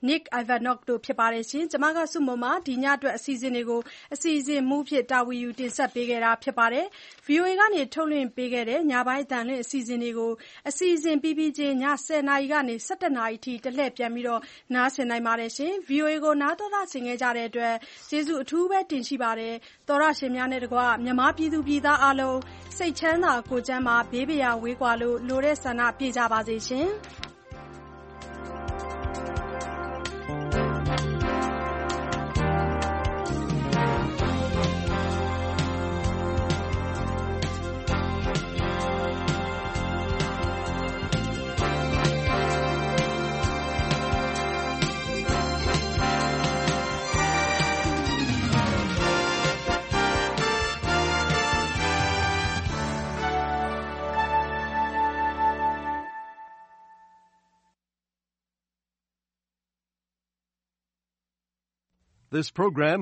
Nick Ivanov တို့ဖြစ်ပါတယ်ရှင်။ကျွန်မကစုမုံမှာဒီညအတွက်အစီအစဉ်တွေကိုအစီအစဉ်မူးဖြစ်တာဝန်ယူတင်ဆက်ပေးခဲ့တာဖြစ်ပါတယ်။ V O A ကနေထုတ်လွှင့်ပေးခဲ့တဲ့ညပိုင်းအသံလွှင့်အစီအစဉ်တွေကိုအစီအစဉ်ပြီးပြီးချင်းညဆယ်နာရီကနေဆယ့်တစ်နာရီအထိတလှည့်ပြန်ပြီးတော့နားဆင်နိုင်ပါတယ်ရှင်။ V O A ကိုနားတော်တာဆင်ခဲ့ကြတဲ့အတွက်ကျေးဇူးအထူးပဲတင်ရှိပါတယ်။သောရရှင်များနဲ့တကွမြန်မာပြည်သူပြည်သားအားလုံးစိတ်ချမ်းသာကိုယ်ကျန်းမာဘေးပရာဝေးကွာလို့လိုတဲ့ဆန္ဒပြည့်ကြပါစေရှင်။ This program